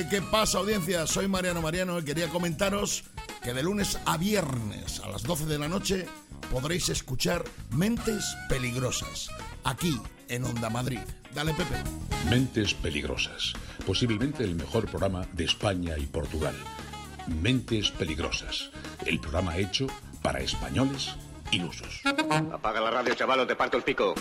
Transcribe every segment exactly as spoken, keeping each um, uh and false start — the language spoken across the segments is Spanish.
Eh, ¿Qué pasa, audiencia? Soy Mariano Mariano y quería comentaros que de lunes a viernes a las doce de la noche podréis escuchar Mentes Peligrosas, aquí en Onda Madrid. Dale, Pepe. Mentes Peligrosas, posiblemente el mejor programa de España y Portugal. Mentes Peligrosas, el programa hecho para españoles ilusos. Apaga la radio, chaval, o te parto el pico.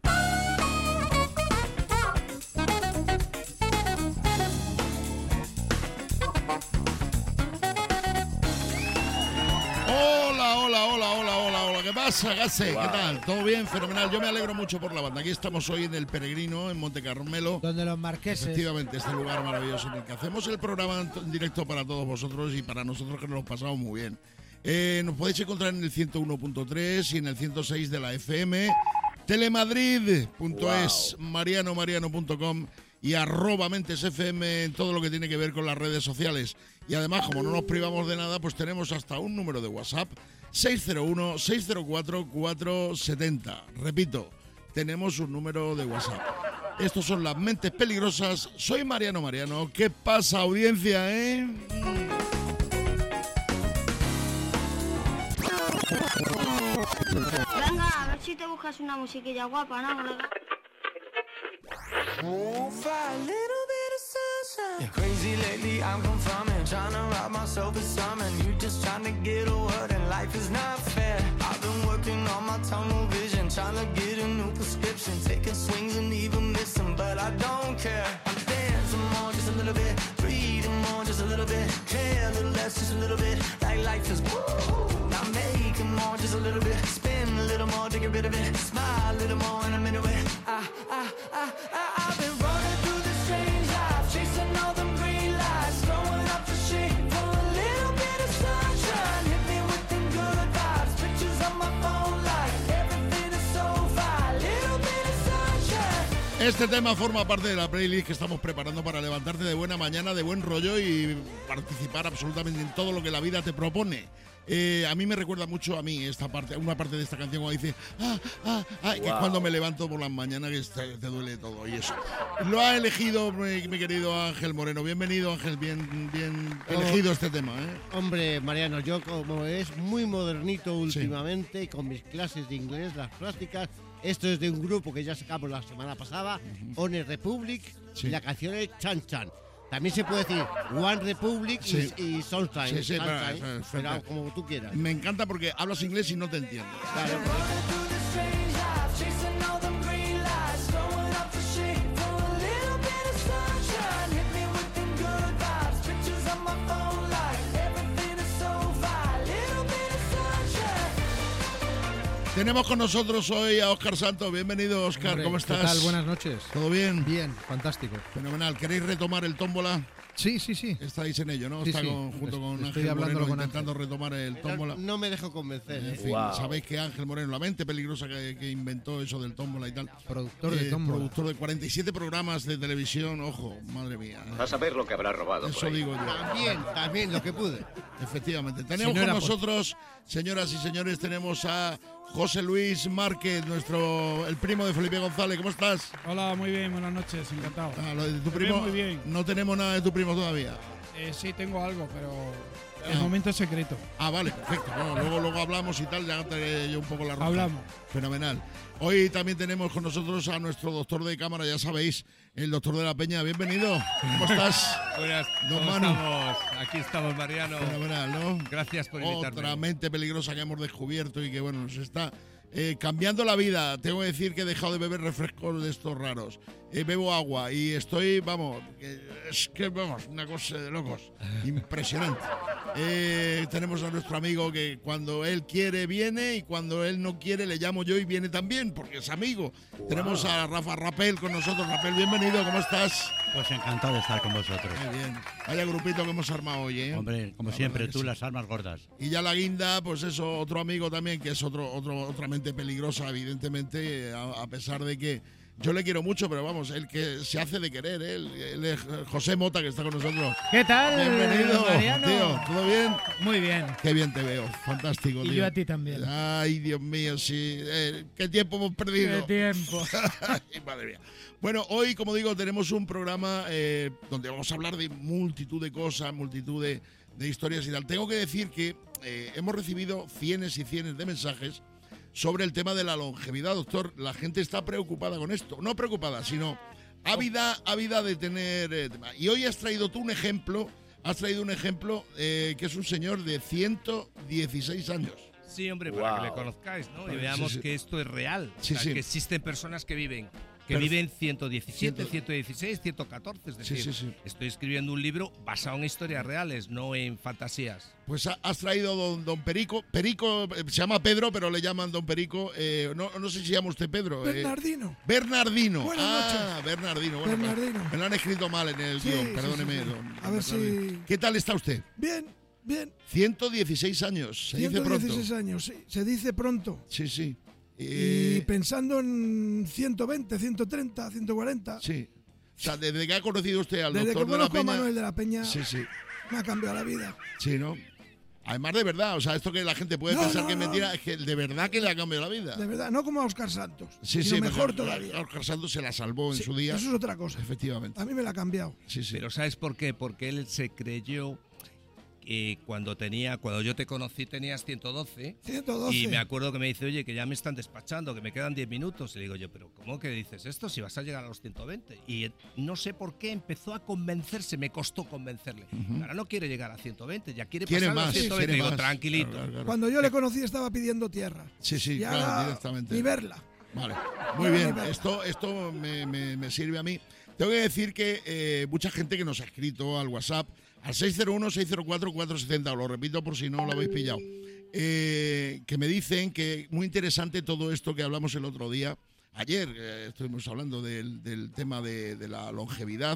Hola, hola, hola, hola, hola, hola. ¿Qué pasa, Gase? Wow. ¿Qué tal? ¿Todo bien? Fenomenal. Yo me alegro mucho por la banda. Aquí estamos hoy en El Peregrino, en Monte Carmelo. Donde los marqueses. Efectivamente, este lugar maravilloso en el que hacemos el programa en directo para todos vosotros y para nosotros, que nos lo pasamos muy bien. Eh, nos podéis encontrar en el ciento uno punto tres y en el ciento seis de la F M, telemadrid punto es, wow. mariano mariano punto com y arroba Mentes F M en todo lo que tiene que ver con las redes sociales. Y además, como no nos privamos de nada, pues tenemos hasta un número de WhatsApp, seis cero uno, seis cero cuatro, cuatro siete cero. Repito, tenemos un número de WhatsApp. Estos son las Mentes Peligrosas. Soy Mariano Mariano. ¿Qué pasa, audiencia, eh? Venga, a ver si te buscas una musiquilla guapa, ¿no? Move a little bit of sunshine. Yeah, crazy lately, I'm confirming. Trying to rob myself of something. You just trying to get a word, and life is not fair. I've been working on my tunnel vision, trying to get a new prescription. Taking swings and even missing, but I don't care. I'm dancing more, just a little bit. Breathing more, just a little bit. Care a little less, just a little bit. Like life is woo. Now making more, just a little bit. Spin a little more to get rid of it. Smile a little more in a minute. I, I, I, I, I've been running through this strange life, chasing all them green lights, throwing up the shade for a little bit of sunshine. Hit me with them good vibes, pictures on my phone like everything is so fine. Little bit of sunshine. Este tema forma parte de la playlist que estamos preparando para levantarte de buena mañana, de buen rollo y participar absolutamente en todo lo que la vida te propone. Eh, a mí me recuerda mucho a mí esta parte, una parte de esta canción cuando dice ah, ah, ah, wow. Que es cuando me levanto por las mañanas que te, te duele todo y eso. Lo ha elegido mi, mi querido Ángel Moreno. Bienvenido, Ángel, bien, bien oh, elegido este tema, ¿eh? Hombre, Mariano, yo como es muy modernito últimamente, sí. Con mis clases de inglés, las prácticas, esto es de un grupo que ya sacamos la semana pasada, uh-huh. One Republic, sí. Y la canción es Chan Chan. También se puede decir One Republic, sí. y, y Sunshine, sí, sí, Sunshine, pero, pero, pero como tú quieras. Me encanta porque hablas inglés y no te entiendo. Claro. Tenemos con nosotros hoy a Óscar Santos. Bienvenido, Óscar. Hombre, ¿cómo estás? ¿Qué tal? Buenas noches. ¿Todo bien? Bien, fantástico. Fenomenal. ¿Queréis retomar el tómbola? Sí, sí, sí. Estáis en ello, ¿no? Sí, Está sí. con, junto con Estoy Ángel Moreno con intentando Ángel. retomar el tómbola. No, no me dejo convencer. En ¿eh? fin, Wow. sabéis que Ángel Moreno, la mente peligrosa que, que inventó eso del tómbola y tal. Productor de eh, tómbola. Productor de cuarenta y siete programas de televisión. Ojo, madre mía. A saber lo que habrá robado. Eso por ahí. digo yo. También, también lo que pude. Efectivamente. Tenemos Si no con era nosotros, señoras y señores, tenemos a José Luis Márquez, nuestro el primo de Felipe González. ¿Cómo estás? Hola, muy bien, buenas noches, encantado. Ah, lo de tu Te primo. veo muy bien. No tenemos nada de tu primo todavía. Eh, sí, tengo algo, pero el Ah. momento es secreto. Ah, vale, perfecto. Bueno, luego, luego hablamos y tal, ya te haré yo un poco la ropa. Hablamos. Fenomenal. Hoy también tenemos con nosotros a nuestro doctor de cámara, ya sabéis, el doctor de la Peña. Bienvenido. ¿Cómo estás? Buenas, Don ¿cómo Manu. estamos? Aquí estamos, Mariano. Fenomenal, ¿no? Gracias por invitarme. Otra mente peligrosa que hemos descubierto y que, bueno, nos está eh, cambiando la vida. Tengo que decir que he dejado de beber refrescos de estos raros. Eh, bebo agua y estoy, vamos, que, es que, vamos, una cosa de locos. Impresionante. Eh, tenemos a nuestro amigo que cuando él quiere viene y cuando él no quiere le llamo yo y viene también porque es amigo. Wow. Tenemos a Rafa Rapel con nosotros. Rapel, bienvenido, ¿cómo estás? Pues encantado de estar con vosotros. Muy bien. Vaya grupito que hemos armado hoy, ¿eh? Hombre, como la siempre, tú sí. las armas gordas. Y ya la guinda, pues eso, otro amigo también que es otro, otro otra mente peligrosa, evidentemente, a, a pesar de que Yo le quiero mucho, pero vamos, el que se hace de querer, ¿eh? él, él es José Mota, que está con nosotros. ¿Qué tal? Bienvenido, Mariano? tío. ¿Todo bien? Muy bien. Qué bien te veo. Fantástico, Y tío. yo a ti también. Ay, Dios mío, sí. Eh, ¿Qué tiempo hemos perdido? ¿Qué tiempo? Ay, madre mía. Bueno, hoy, como digo, tenemos un programa eh, donde vamos a hablar de multitud de cosas, multitud de, de historias y tal. Tengo que decir que eh, hemos recibido cienes y cienes de mensajes sobre el tema de la longevidad, doctor. La gente está preocupada con esto. No preocupada, sino ávida, ávida de tener... Eh, y hoy has traído tú un ejemplo, has traído un ejemplo eh, que es un señor de ciento dieciséis años. Sí, hombre, Wow. para que le conozcáis, ¿no? Y Sí, veamos sí. que esto es real. Sí, o sea, sí. que existen personas que viven que Perf- viven ciento diecisiete, Ciento- ciento dieciséis, ciento catorce. Es Sí, decir, sí, sí. estoy escribiendo un libro basado en historias reales, no en fantasías. Pues ha- has traído don, don Perico. Perico eh, se llama Pedro, pero le llaman don Perico. Eh, no, no sé si se llama usted Pedro. eh. Bernardino. Bernardino. Buenas ah, noches. Bernardino. Bueno, Bernardino. pues, me lo han escrito mal en el Sí, guión, sí, perdóneme. sí, sí. don- A don ver si- Bernardino. ¿Qué tal está usted? Bien, bien. ciento dieciséis años, se dice ciento pronto. dieciséis años, sí. Se dice pronto. Sí, sí. Y Eh, pensando en ciento veinte, ciento treinta, ciento cuarenta. sí. O sea, desde que ha conocido usted al Desde que doctor de la conozco a Peña. Manuel de la Peña, Sí, sí. me ha cambiado la vida. Sí, ¿no? Además, de verdad, o sea, esto que la gente puede No, pensar no, que es no. mentira, es que de verdad que le ha cambiado la vida. De verdad, no como a Oscar Santos. Sí, sino sí, mejor pero todavía. Oscar Santos se la salvó en Sí, su día. Eso es otra cosa. Efectivamente. A mí me la ha cambiado. Sí, sí. Pero ¿sabes por qué? Porque él se creyó que cuando tenía, cuando yo te conocí tenías ciento doce. ciento doce. Y me acuerdo que me dice, oye, que ya me están despachando, que me quedan diez minutos. Y le digo yo, pero ¿cómo que dices esto si vas a llegar a los ciento veinte? Y eh, no sé por qué empezó a convencerse, me costó convencerle. Ahora no quiere llegar a ciento veinte, ya quiere, Quiere pasar a más, los ciento veinte. quiere Digo, más. tranquilito. Claro, claro, claro. Cuando yo le conocí estaba pidiendo tierra. Sí, sí, Y claro, ahora, directamente. ni verla. Vale, muy No, bien. ni verla. Esto, esto me, me- me sirve a mí. Tengo que decir que eh, mucha gente que nos ha escrito al WhatsApp, al seis cero uno, seis cero cuatro, cuatro siete cero, lo repito por si no lo habéis pillado, eh, que me dicen que muy interesante todo esto que hablamos el otro día. Ayer eh, estuvimos hablando del, del tema de, de la longevidad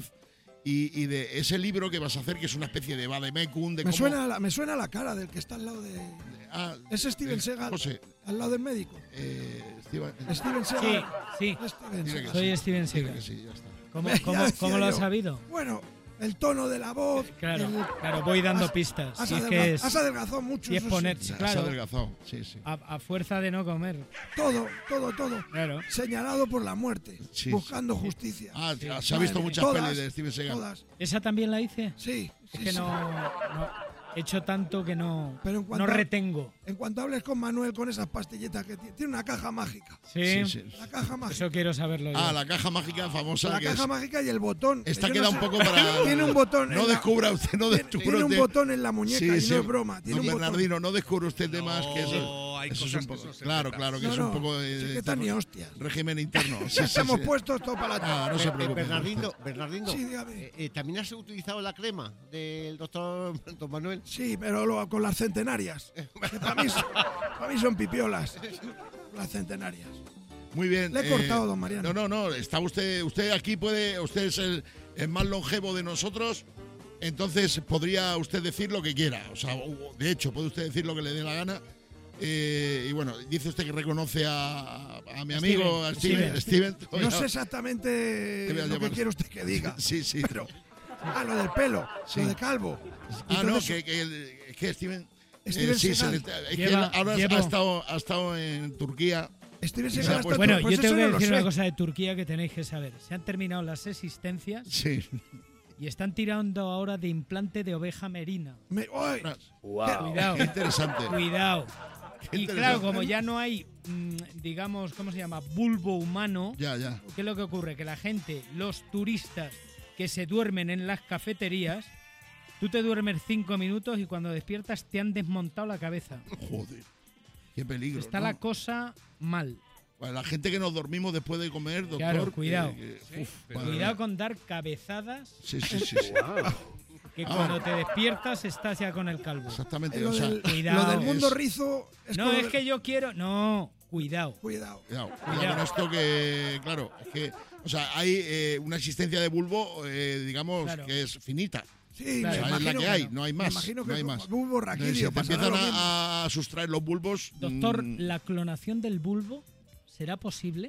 y, y de ese libro que vas a hacer, que es una especie de vademecum, de Me cómo... suena, la, me suena la cara del que está al lado de... Ah, Es Steven eh, Seagal, José, al lado del médico. eh, Steven- Steven Sí, Seagal. sí. Es Steven Dile que Seagal. Soy sí, Steven dile Seagal. que sí, ya está. ¿Cómo, Ya cómo- decía cómo lo has yo. sabido? Bueno, el tono de la voz. Claro, el- claro, voy dando has- pistas. Has, Si es adelga- que es- has adelgazado mucho. si es eso poner- sí. Se ha Claro. adelgazado, sí, sí. A, a fuerza de no comer. Todo, todo, todo. Claro. Señalado por la muerte. Sí, buscando justicia. Ah, Sí. se ha visto Madre muchas mía. pelis Todas, de Steven Seagal. Todas. ¿Esa también la hice? Sí. Es sí, que sí. no, no- he hecho tanto que no, Pero en cuanto no a- retengo. En cuanto hables con Manuel con esas pastillitas que tiene, tiene una caja mágica. Sí, Sí, sí. La caja mágica. eso quiero saberlo yo. Ah, la caja mágica famosa. La que caja es- mágica y el botón. que Esta yo queda no un sé- poco para... Tiene un botón. No en la- descubra usted, no tiene- descubra Tiene un usted. botón en la muñeca Sí, y sí. no es broma. Tiene Don un botón. Bernardino, no descubre usted temas No, que eso, hay eso es cosas un que poco... son secretas. Claro, claro, que No, es un no, poco... eh, secretas ni hostias. régimen interno. Sí, Ya sí, estamos sí. puestos todo para la Ah, no se Eh, eh, preocupe. Bernardino, Bernardino, Sí, dígame. eh, eh, ¿también has utilizado la crema del doctor Don Manuel? Sí, pero lo- con las centenarias. Que para, mí, son- para mí son pipiolas. Las centenarias. Muy bien. Le he cortado, don Mariano. No, no, no. Está usted, usted aquí puede, usted es el, el más longevo de nosotros. Entonces podría usted decir lo que quiera. O sea, o- de hecho, puede usted decir lo que le dé la gana. Eh, y bueno, dice usted que reconoce a, a mi amigo, a Steven. Steven. Steven. No sé exactamente voy a lo que llamar. quiere usted que diga. Sí, sí. Pero, ah, lo del pelo, Sí. lo de calvo. Ah, no, Entonces, que, que, el- que Steven. Steven eh, sí, se Seagal. le está- es que Lleva- él ahora llevo- ha, estado, ha estado en Turquía. Steven se ha Seagal puesto- está Bueno, pues yo tengo eso que no lo decir una sé. cosa de Turquía que tenéis que saber. Se han terminado las existencias Sí. y están tirando ahora de implante de oveja merina. Me- ¡Ay! Cuidado, Qué interesante. cuidado. Qué Y interesante. claro, como ya no hay, mm, digamos, ¿cómo se llama? Bulbo humano. Ya, ya. ¿Qué es lo que ocurre? Que la gente, los turistas que se duermen en las cafeterías, tú te duermes cinco minutos y cuando despiertas te han desmontado la cabeza. Joder. Qué peligro. Está ¿no? la cosa mal. Bueno, la gente que nos dormimos después de comer, doctor. Claro, cuidado. que- que- Sí, uf, pero- madre Cuidado mía. con dar cabezadas, Sí, sí, sí. sí. que Ah. cuando te despiertas estás ya con el calvo. Exactamente. Lo O sea, del, cuidado. lo del mundo Es- rizo es No, como es del- que yo quiero... No, cuidado. Cuidado. cuidado, cuidado Cuidado. con esto que, claro, es que, o sea, hay eh, una existencia de bulbo, eh, digamos, Claro. que es finita. Sí, Claro. me O sea, es la imagino que hay, que- no hay me más. imagino que no hay como más. bulbo Entonces, raquídeo si te pasará empiezan lo mismo. a, a sustraer los bulbos. Doctor, mm, ¿la clonación del bulbo será posible?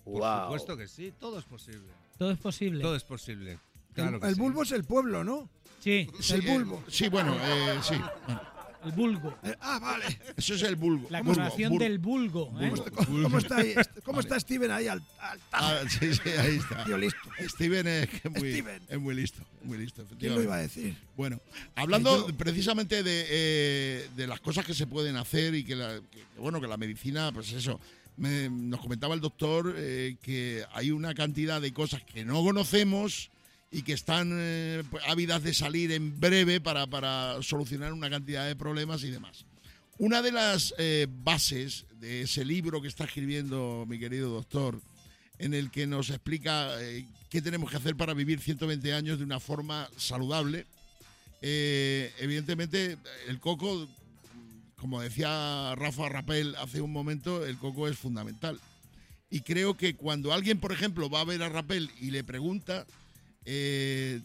Por Guau. supuesto que sí, todo es posible. Todo es posible. Todo es posible. Claro el que el sí. bulbo es el pueblo, ¿no? Sí. Sí, el bulbo. eh, sí, bueno, eh, sí. El vulgo. Eh, ah, vale. Eso es el vulgo. La Vulgo, clonación vulgo. del vulgo. ¿eh? Vulgo. ¿Cómo, cómo está, ahí? ¿Cómo Vale. está Steven ahí al, al Ah, sí, sí, ahí está. Tío listo. Steven es, que muy, Steven. es muy listo, muy listo, ¿Quién lo efectivamente. iba a decir? Bueno, hablando Que yo- precisamente de, eh, de las cosas que se pueden hacer y que, la, que, que, bueno, que la medicina, pues eso, me- nos comentaba el doctor eh, que hay una cantidad de cosas que no conocemos y que están eh, pues, ávidas de salir en breve para, para solucionar una cantidad de problemas y demás. Una de las eh, bases de ese libro que está escribiendo mi querido doctor, en el que nos explica eh, qué tenemos que hacer para vivir ciento veinte años de una forma saludable. Eh, evidentemente, el coco, como decía Rafa Rapel hace un momento, el coco es fundamental. Y creo que cuando alguien, por ejemplo, va a ver a Rapel y le pregunta, eh,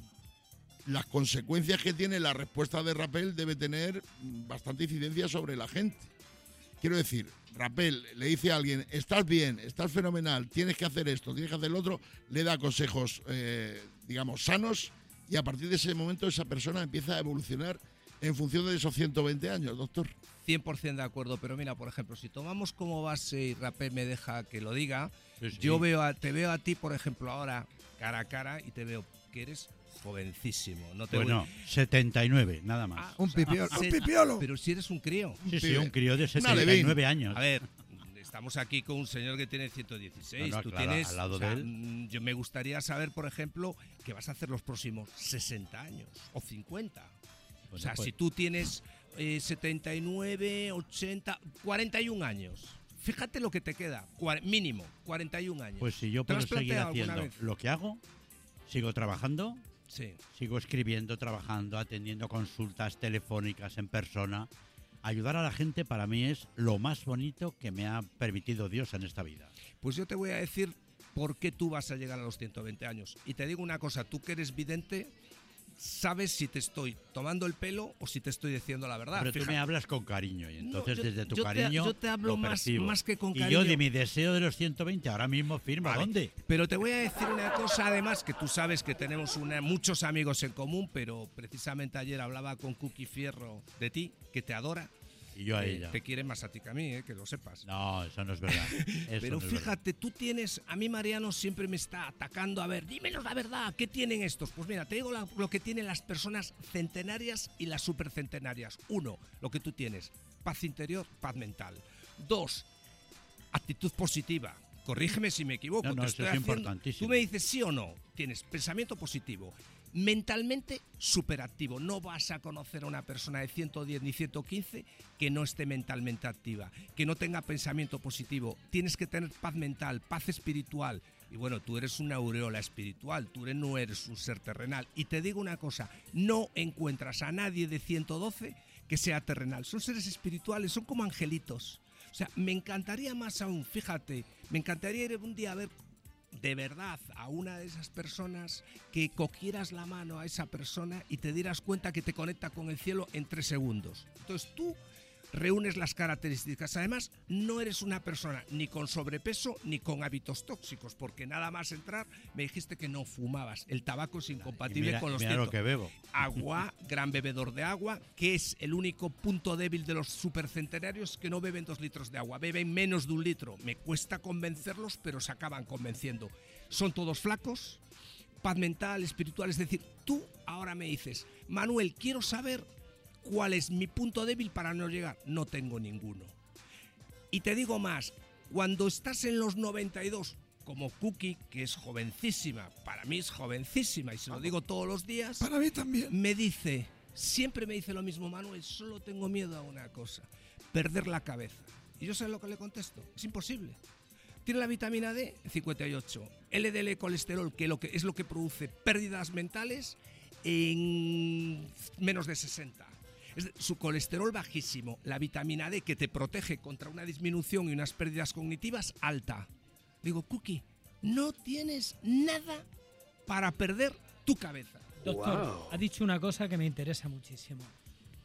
las consecuencias que tiene la respuesta de Rapel debe tener bastante incidencia sobre la gente. Quiero decir, Rapel le dice a alguien, estás bien, estás fenomenal, tienes que hacer esto, tienes que hacer lo otro, le da consejos, eh, digamos, sanos, y a partir de ese momento esa persona empieza a evolucionar en función de esos ciento veinte años, doctor. cien por ciento de acuerdo, pero mira, por ejemplo, si tomamos como base y Rapel me deja que lo diga, Sí, sí. yo veo a, te veo a ti, por ejemplo, ahora cara a cara y te veo que eres jovencísimo. No te Bueno, voy- setenta y nueve, nada más. Ah, Un o sea, pipiolo. se- Un pipiolo. Pero si eres un crío. sí, sí, pibe. un crío de Una setenta y nueve años. A ver, estamos aquí con un señor que tiene ciento dieciséis. No, no, Tú claro, tienes. al lado o sea, de él. mm, Yo me gustaría saber, por ejemplo, qué vas a hacer los próximos sesenta años o cincuenta. o Bueno, sea, pues- si tú tienes eh, setenta y nueve, ochenta, cuarenta y un años. Fíjate lo que te queda. Cuar- mínimo, cuarenta y un años. Pues si yo ¿Te lo puedo has seguir planteado alguna haciendo vez? lo que hago, sigo trabajando, Sí. sigo escribiendo, trabajando, atendiendo consultas telefónicas en persona. Ayudar a la gente para mí es lo más bonito que me ha permitido Dios en esta vida. Pues yo te voy a decir por qué tú vas a llegar a los ciento veinte años. Y te digo una cosa, tú que eres vidente, sabes si te estoy tomando el pelo o si te estoy diciendo la verdad. Pero tú Fíjate. me hablas con cariño y entonces yo- desde tu yo te- cariño yo te hablo lo más- percibo. más que con y cariño. yo de mi deseo de los ciento veinte ahora mismo firmo. Vale. ¿Dónde? Pero te voy a decir una cosa, además, que tú sabes que tenemos una- muchos amigos en común, pero precisamente ayer hablaba con Cookie Fierro de ti, que te adora. Y yo a Eh, ella. Te quiere más a ti que a mí, eh, que lo sepas. No, eso no es verdad. Eso Pero no es verdad. fíjate, tú tienes, a mí Mariano siempre me está atacando, a ver, dímenos la verdad, ¿qué tienen estos? Pues mira, te digo la- lo que tienen las personas centenarias y las supercentenarias. Uno, lo que tú tienes, paz interior, paz mental. Dos, actitud positiva. Corrígeme si me equivoco. No, no, te eso estoy es haciendo- importantísimo. Tú me dices sí o no, tienes pensamiento positivo. Mentalmente superactivo. No vas a conocer a una persona de ciento diez ni ciento quince que no esté mentalmente activa, que no tenga pensamiento positivo. Tienes que tener paz mental, paz espiritual. Y bueno, tú eres una aureola espiritual, tú eres- no eres un ser terrenal. Y te digo una cosa, no encuentras a nadie de ciento doce que sea terrenal. Son seres espirituales, son como angelitos. O sea, me encantaría más aún, fíjate, me encantaría ir un día a ver de verdad a una de esas personas, que cogieras la mano a esa persona y te dieras cuenta que te conecta con el cielo en tres segundos. Entonces tú reúnes las características. Además, no eres una persona ni con sobrepeso ni con hábitos tóxicos, porque nada más entrar me dijiste que no fumabas. El tabaco es incompatible mira- con los mira lo ciento. que bebo. Agua, gran bebedor de agua, que es el único punto débil de los supercentenarios, que no beben dos litros de agua, beben menos de un litro. Me cuesta convencerlos, pero se acaban convenciendo. Son todos flacos, paz mental, espiritual. Es decir, tú ahora me dices, Manuel, quiero saber cuál es mi punto débil para no llegar. No tengo ninguno. Y te digo más, cuando estás en los noventa y dos, como Cookie, que es jovencísima, para mí es jovencísima y se lo digo todos los días, Para mí también. me dice, siempre me dice lo mismo, Manuel, solo tengo miedo a una cosa, perder la cabeza. Y yo sé lo que le contesto, es imposible. Tiene la vitamina D, cincuenta y ocho, L D L colesterol, que, lo que es lo que produce pérdidas mentales, en menos de sesenta. Es de- su colesterol bajísimo, la vitamina D, que te protege contra una disminución y unas pérdidas cognitivas, alta. Digo, Cookie, no tienes nada para perder tu cabeza. Doctor, ha dicho una cosa que me interesa muchísimo.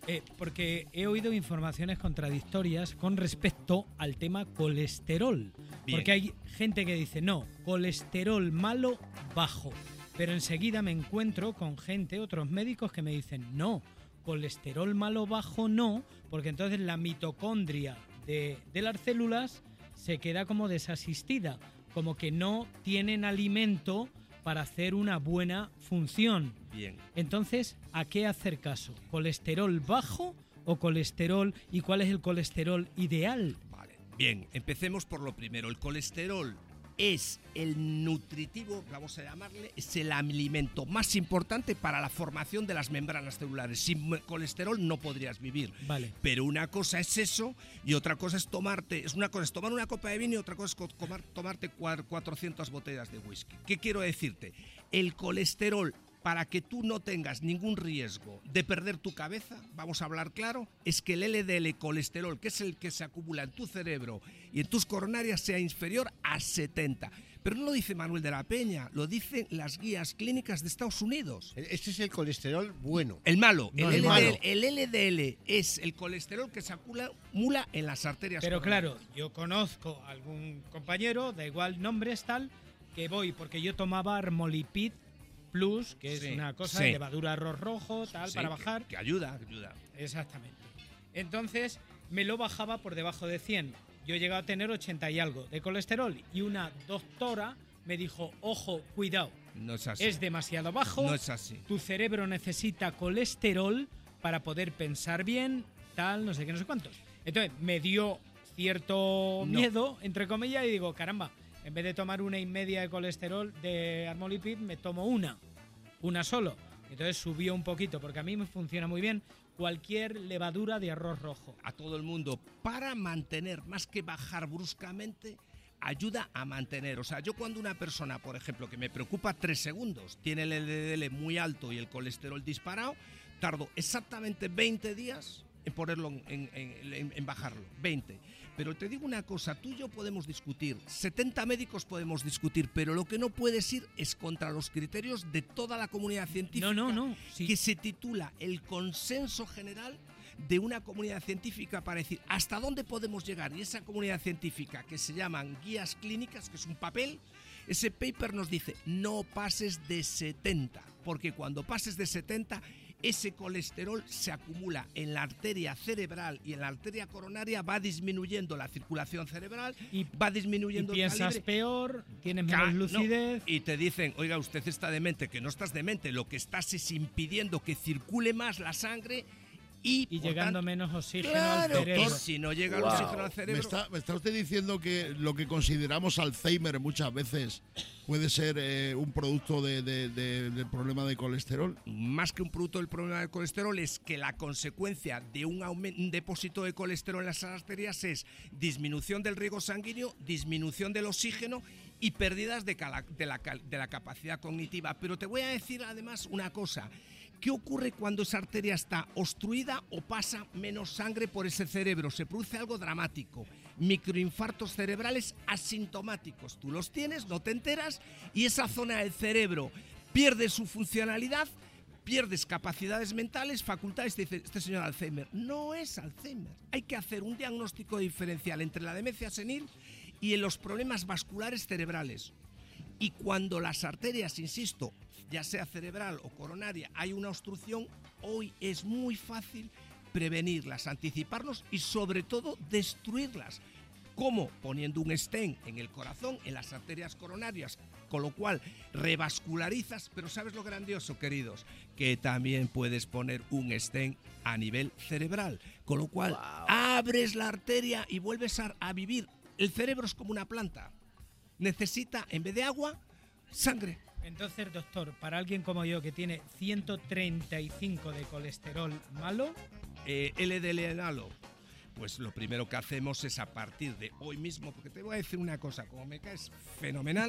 Eh, porque he oído informaciones contradictorias con respecto al tema colesterol. Bien. Porque hay gente que dice, no, colesterol malo, bajo. Pero enseguida me encuentro con gente, otros médicos que me dicen, no, colesterol malo, bajo no, porque entonces la mitocondria de, de las células se queda como desasistida, como que no tienen alimento para hacer una buena función. Bien. Entonces, ¿a qué hacer caso? ¿Colesterol bajo o colesterol? ¿Y cuál es el colesterol ideal? Vale. Bien, empecemos por lo primero. El colesterol es el nutritivo, vamos a llamarle, es el alimento más importante para la formación de las membranas celulares. Sin colesterol no podrías vivir. Vale. Pero una cosa es eso y otra cosa es tomarte, es una cosa es tomar una copa de vino y otra cosa es tomar, tomarte cuatrocientas botellas de whisky. ¿Qué quiero decirte? El colesterol, para que tú no tengas ningún riesgo de perder tu cabeza, vamos a hablar claro, es que el L D L colesterol, que es el que se acumula en tu cerebro y en tus coronarias, sea inferior a setenta. Pero no lo dice Manuel de la Peña, lo dicen las guías clínicas de Estados Unidos. Este es el colesterol bueno. El malo. No, el, el L D L, malo. el L D L es el colesterol que se acumula en las arterias Pero coronarias. claro, yo conozco a algún compañero, da igual nombres, tal, que voy, porque yo tomaba Armolipid Plus, que es Sí, una cosa sí. de levadura arroz rojo, tal, Sí, para que- bajar. Que ayuda, que ayuda. Exactamente. Entonces, me lo bajaba por debajo de cien. Yo he llegado a tener ochenta y algo de colesterol y una doctora me dijo, ojo, cuidado, No es así. es demasiado bajo, No es así. tu cerebro necesita colesterol para poder pensar bien, tal, no sé qué, no sé cuántos. Entonces, me dio cierto No. miedo, entre comillas, y digo, caramba, en vez de tomar una y media de colesterol de Armolipid, me tomo una, una solo. Entonces subió un poquito, porque a mí me funciona muy bien cualquier levadura de arroz rojo. A todo el mundo, para mantener, más que bajar bruscamente, ayuda a mantener. O sea, yo cuando una persona, por ejemplo, que me preocupa tres segundos, tiene el L D L muy alto y el colesterol disparado, tardo exactamente veinte días en ponerlo, en, en- en- en bajarlo, veinte. Pero te digo una cosa, tú y yo podemos discutir, setenta médicos podemos discutir, pero lo que no puedes ir es contra los criterios de toda la comunidad científica. No, no, no, sí. Que se titula el consenso general de una comunidad científica para decir hasta dónde podemos llegar. Y esa comunidad científica, que se llaman guías clínicas, que es un papel, ese paper nos dice no pases de setenta, porque cuando pases de setenta, ese colesterol se acumula en la arteria cerebral y en la arteria coronaria, va disminuyendo la circulación cerebral y va Y disminuyendo el piensas calibre. peor, tienes Ca- menos no, lucidez. y te dicen, oiga, usted está demente, que no estás demente, lo que estás es impidiendo que circule más la sangre y, Y por llegando tanto- menos oxígeno Claro, al cerebro. y si no llega el Wow. oxígeno al ¿Me cerebro, está, me está usted diciendo que lo que consideramos Alzheimer muchas veces puede ser eh, un producto de, de- de- del problema de colesterol? más que un producto del problema del colesterol, es que la consecuencia de un, aumen- un depósito de colesterol en las arterias es disminución del riego sanguíneo, disminución del oxígeno y pérdidas de, cala- de la, cal- de la capacidad cognitiva. Pero te voy a decir además una cosa. ¿Qué ocurre cuando esa arteria está obstruida o pasa menos sangre por ese cerebro? Se produce algo dramático. Microinfartos cerebrales asintomáticos. Tú los tienes, no te enteras y esa zona del cerebro pierde su funcionalidad, pierdes capacidades mentales, facultades. Te dice, este señor Alzheimer. No es Alzheimer. Hay que hacer un diagnóstico diferencial entre la demencia senil y en los problemas vasculares cerebrales. Y cuando las arterias, insisto, ya sea cerebral o coronaria, hay una obstrucción, hoy es muy fácil prevenirlas, anticiparnos y sobre todo destruirlas. ¿Cómo? Poniendo un stent en el corazón, en las arterias coronarias, con lo cual revascularizas, pero ¿sabes lo grandioso, queridos? Que también puedes poner un stent a nivel cerebral, con lo cual abres la arteria y vuelves a, a vivir. El cerebro es como una planta, necesita, en vez de agua, sangre. Entonces, doctor, para alguien como yo que tiene ciento treinta y cinco de colesterol malo, Eh, L D L malo. Pues lo primero que hacemos es a partir de hoy mismo, porque te voy a decir una cosa, como me caes fenomenal,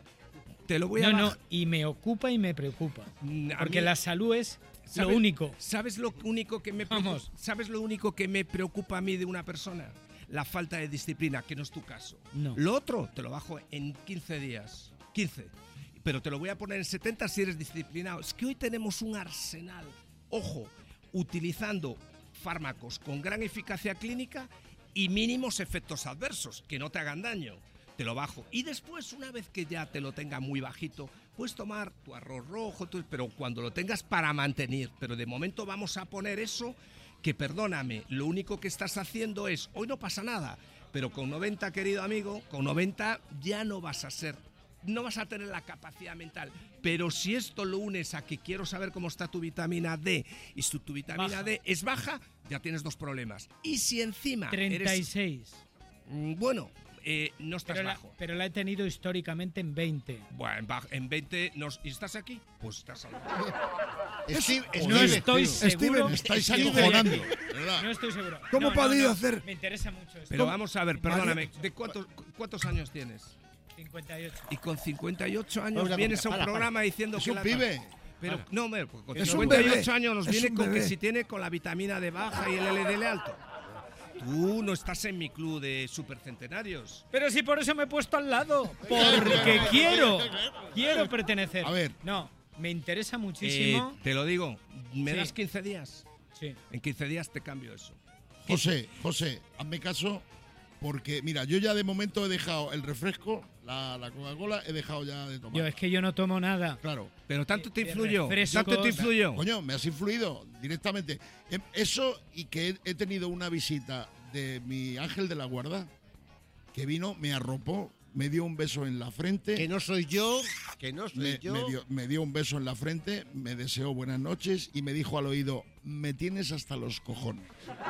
te lo voy a no, no, bajar. y me ocupa y me preocupa. Mm, a Porque mí- la salud es lo ¿Sabes- único. ¿Sabes lo único que me preocupa? Vamos. ¿Sabes lo único que me preocupa a mí de una persona? La falta de disciplina, que no es tu caso. No. Lo otro te lo bajo en quince días. quince. Pero te lo voy a poner en setenta si eres disciplinado. Es que hoy tenemos un arsenal, ojo, utilizando fármacos con gran eficacia clínica y mínimos efectos adversos, que no te hagan daño. Te lo bajo. Y después, una vez que ya te lo tenga muy bajito, puedes tomar tu arroz rojo, tu, pero cuando lo tengas para mantener. Pero de momento vamos a poner eso, que perdóname, lo único que estás haciendo es, hoy no pasa nada, pero con noventa, querido amigo, con noventa ya no vas a ser, no vas a tener la capacidad mental. Pero si esto lo unes a que quiero saber cómo está tu vitamina D, y si tu vitamina baja. D es baja, ya tienes dos problemas. Y si encima treinta y seis. Eres, bueno... Eh, no estás pero bajo. La, pero la he tenido históricamente en veinte. Bueno, en veinte, nos, ¿y estás aquí? Pues estás al... Steve, no estoy seguro. Steven, estáis acojonando. No estoy seguro. ¿Cómo no, ha podido no, no. hacer? Me interesa mucho esto. Pero vamos a ver, perdóname, ¿de cuántos, cuántos años tienes? cincuenta y ocho. Y con cincuenta y ocho años Hola, vienes a un para, programa para. diciendo Es que... un la... pibe. Pero, no, hombre, pues con Es cincuenta y ocho un años nos es viene un con que bebé. si tiene con la vitamina D baja y el L D L alto. Tú no estás en mi club de supercentenarios. Pero si por eso me he puesto al lado. Porque quiero. Quiero pertenecer. A ver. No, me interesa muchísimo. Eh, te lo digo, ¿me Sí. das quince días? Sí. En quince días te cambio eso. José, José, hazme caso, porque mira, yo ya de momento he dejado el refresco, la, la Coca-Cola, he dejado ya de tomar. Yo es que yo no tomo nada. Claro. Pero tanto te De influyó. refrescos. Tanto te influyó. Coño, me has influido directamente. Em, Eso y que he, he tenido una visita de mi ángel de la guarda, que vino, me arropó, me dio un beso en la frente. Que no soy yo, que no soy me, yo. me dio, me dio un beso en la frente, me deseó buenas noches y me dijo al oído, me tienes hasta los cojones.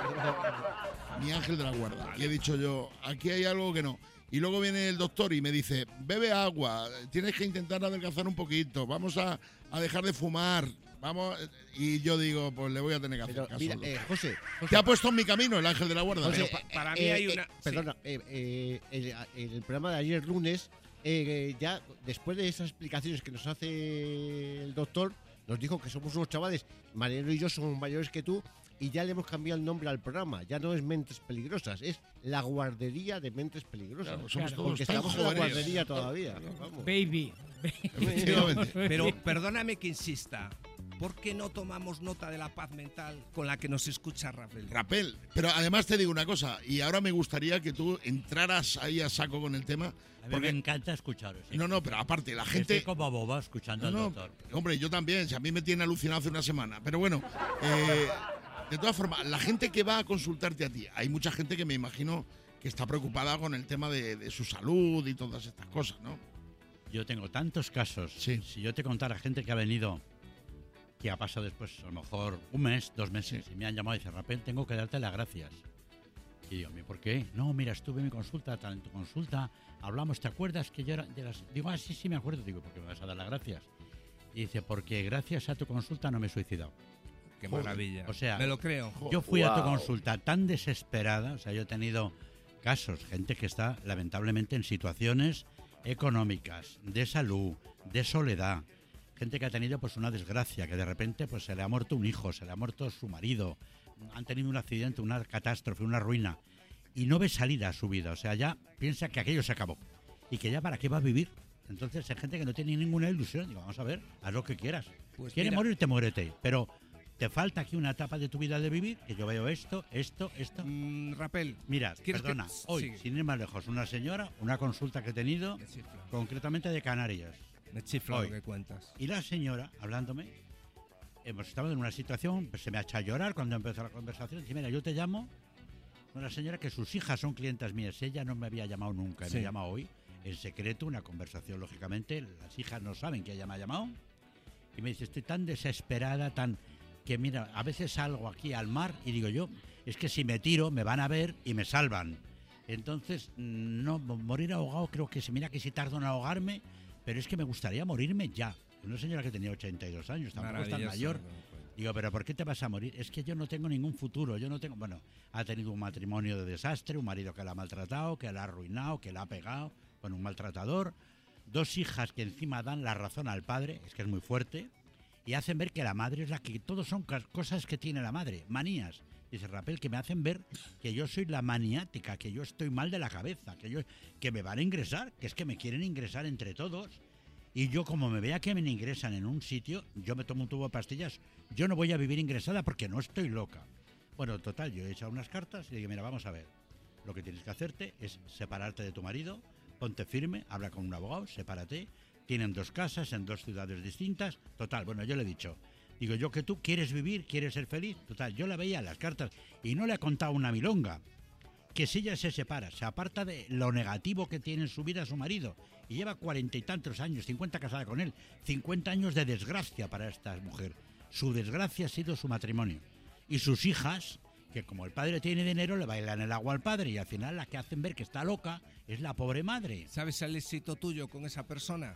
Mi ángel de la guarda. Y he dicho yo, aquí hay algo que no. Y luego viene el doctor y me dice, bebe agua, tienes que intentar adelgazar un poquito, vamos a, a dejar de fumar, vamos. Y yo digo, pues le voy a tener que hacer Pero, caso. mira, eh, José, José, Te ha puesto en mi camino el ángel de la guarda. José, Pero pa- para eh, mí hay eh, una- eh, perdona, eh, eh, el, el programa de ayer lunes, eh, ya después de esas explicaciones que nos hace el doctor, nos dijo que somos unos chavales, Mariano y yo somos mayores que tú, y ya le hemos cambiado el nombre al programa. Ya no es Mentes Peligrosas, es la guardería de Mentes Peligrosas. Claro, somos Claro. todos Porque tan estamos en la jóvenes. guardería todavía. Vamos. Baby. Efectivamente. Pero perdóname que insista. ¿Por qué no tomamos nota de la paz mental con la que nos escucha Rafael? Rapel. Pero además te digo una cosa, y ahora me gustaría que tú entraras ahí a saco con el tema. A mí Porque, me encanta escucharos. ¿eh? no, no, pero aparte, la Estoy gente... como boba escuchando No, al no, doctor. hombre, yo también, si a mí me tiene alucinado hace una semana. Pero bueno, eh, de todas formas, la gente que va a consultarte a ti, hay mucha gente que me imagino que está preocupada con el tema de, de su salud y todas estas cosas, ¿no? Yo tengo tantos casos. Sí. Si yo te contara gente que ha venido, que ha pasado después a lo mejor un mes, dos meses, Sí. y me han llamado y dicen, Rapel, tengo que darte las gracias. Y yo, ¿por qué? No, mira, estuve en mi consulta, tal, en tu consulta, hablamos, ¿te acuerdas que yo era de las...? Digo, ah, sí, sí, me acuerdo. Digo, ¿por qué me vas a dar las gracias? Y dice, porque gracias a tu consulta no me he suicidado. Qué Joder. maravilla. O sea, me lo creo. Yo fui a tu Wow. consulta tan desesperada, o sea, yo he tenido casos, gente que está lamentablemente en situaciones económicas, de salud, de soledad, gente que ha tenido pues una desgracia, que de repente pues se le ha muerto un hijo, se le ha muerto su marido, han tenido un accidente, una catástrofe, una ruina, y no ve salida a su vida, o sea, ya piensa que aquello se acabó y que ya para qué va a vivir. Entonces hay gente que no tiene ninguna ilusión, digo, vamos a ver, haz lo que quieras. Pues ¿Quieres mira. morirte? Muérete, pero te falta aquí una etapa de tu vida de vivir, que yo veo esto, esto, esto. Mm, Rapel, Mira, ¿quieres que- perdona, hoy, Sigue. sin ir más lejos, una señora, una consulta que he tenido, me chifla, concretamente de Canarias. me chifla Hoy. lo que cuentas. Y la señora, hablándome, hemos estado en una situación, pues se me ha echado a llorar cuando empezó la conversación. Dice, mira, yo te llamo, una señora que sus hijas son clientas mías, ella no me había llamado nunca, y Sí. me llama hoy, en secreto, una conversación, lógicamente, las hijas no saben que ella me ha llamado, y me dice, estoy tan desesperada, tan... que mira, a veces salgo aquí al mar y digo yo, es que si me tiro me van a ver y me salvan. Entonces, no, morir ahogado creo que se mira que si tardo en ahogarme, pero es que me gustaría morirme ya. Una señora que tenía ochenta y dos años, tampoco es tan Maravilloso, mayor. lo que cuentas. Digo, pero ¿por qué te vas a morir? Es que yo no tengo ningún futuro, yo no tengo... Bueno, ha tenido un matrimonio de desastre, un marido que la ha maltratado, que la ha arruinado, que la ha pegado, bueno, un maltratador, dos hijas que encima dan la razón al padre, es que es muy fuerte, y hacen ver que la madre es la que... Todos son cas- cosas que tiene la madre, manías. Dice Rapel, que me hacen ver que yo soy la maniática, que yo estoy mal de la cabeza, que yo que me van a ingresar, que es que me quieren ingresar entre todos. Y yo, como me vea que me ingresan en un sitio, yo me tomo un tubo de pastillas, yo no voy a vivir ingresada porque no estoy loca. Bueno, total, yo he echado unas cartas y le digo, mira, vamos a ver. Lo que tienes que hacerte es separarte de tu marido, ponte firme, habla con un abogado, sepárate. Tienen dos casas en dos ciudades distintas. Total, bueno, yo le he dicho, digo, yo que tú quieres vivir, quieres ser feliz. Total, yo la veía en las cartas y no le he contado una milonga. Que si ella se separa, se aparta de lo negativo que tiene en su vida su marido y lleva cuarenta y tantos años, cincuenta casada con él, cincuenta años de desgracia para esta mujer. Su desgracia ha sido su matrimonio. Y sus hijas, que como el padre tiene dinero, le bailan el agua al padre y al final la que hacen ver que está loca es la pobre madre. ¿Sabes el éxito tuyo con esa persona?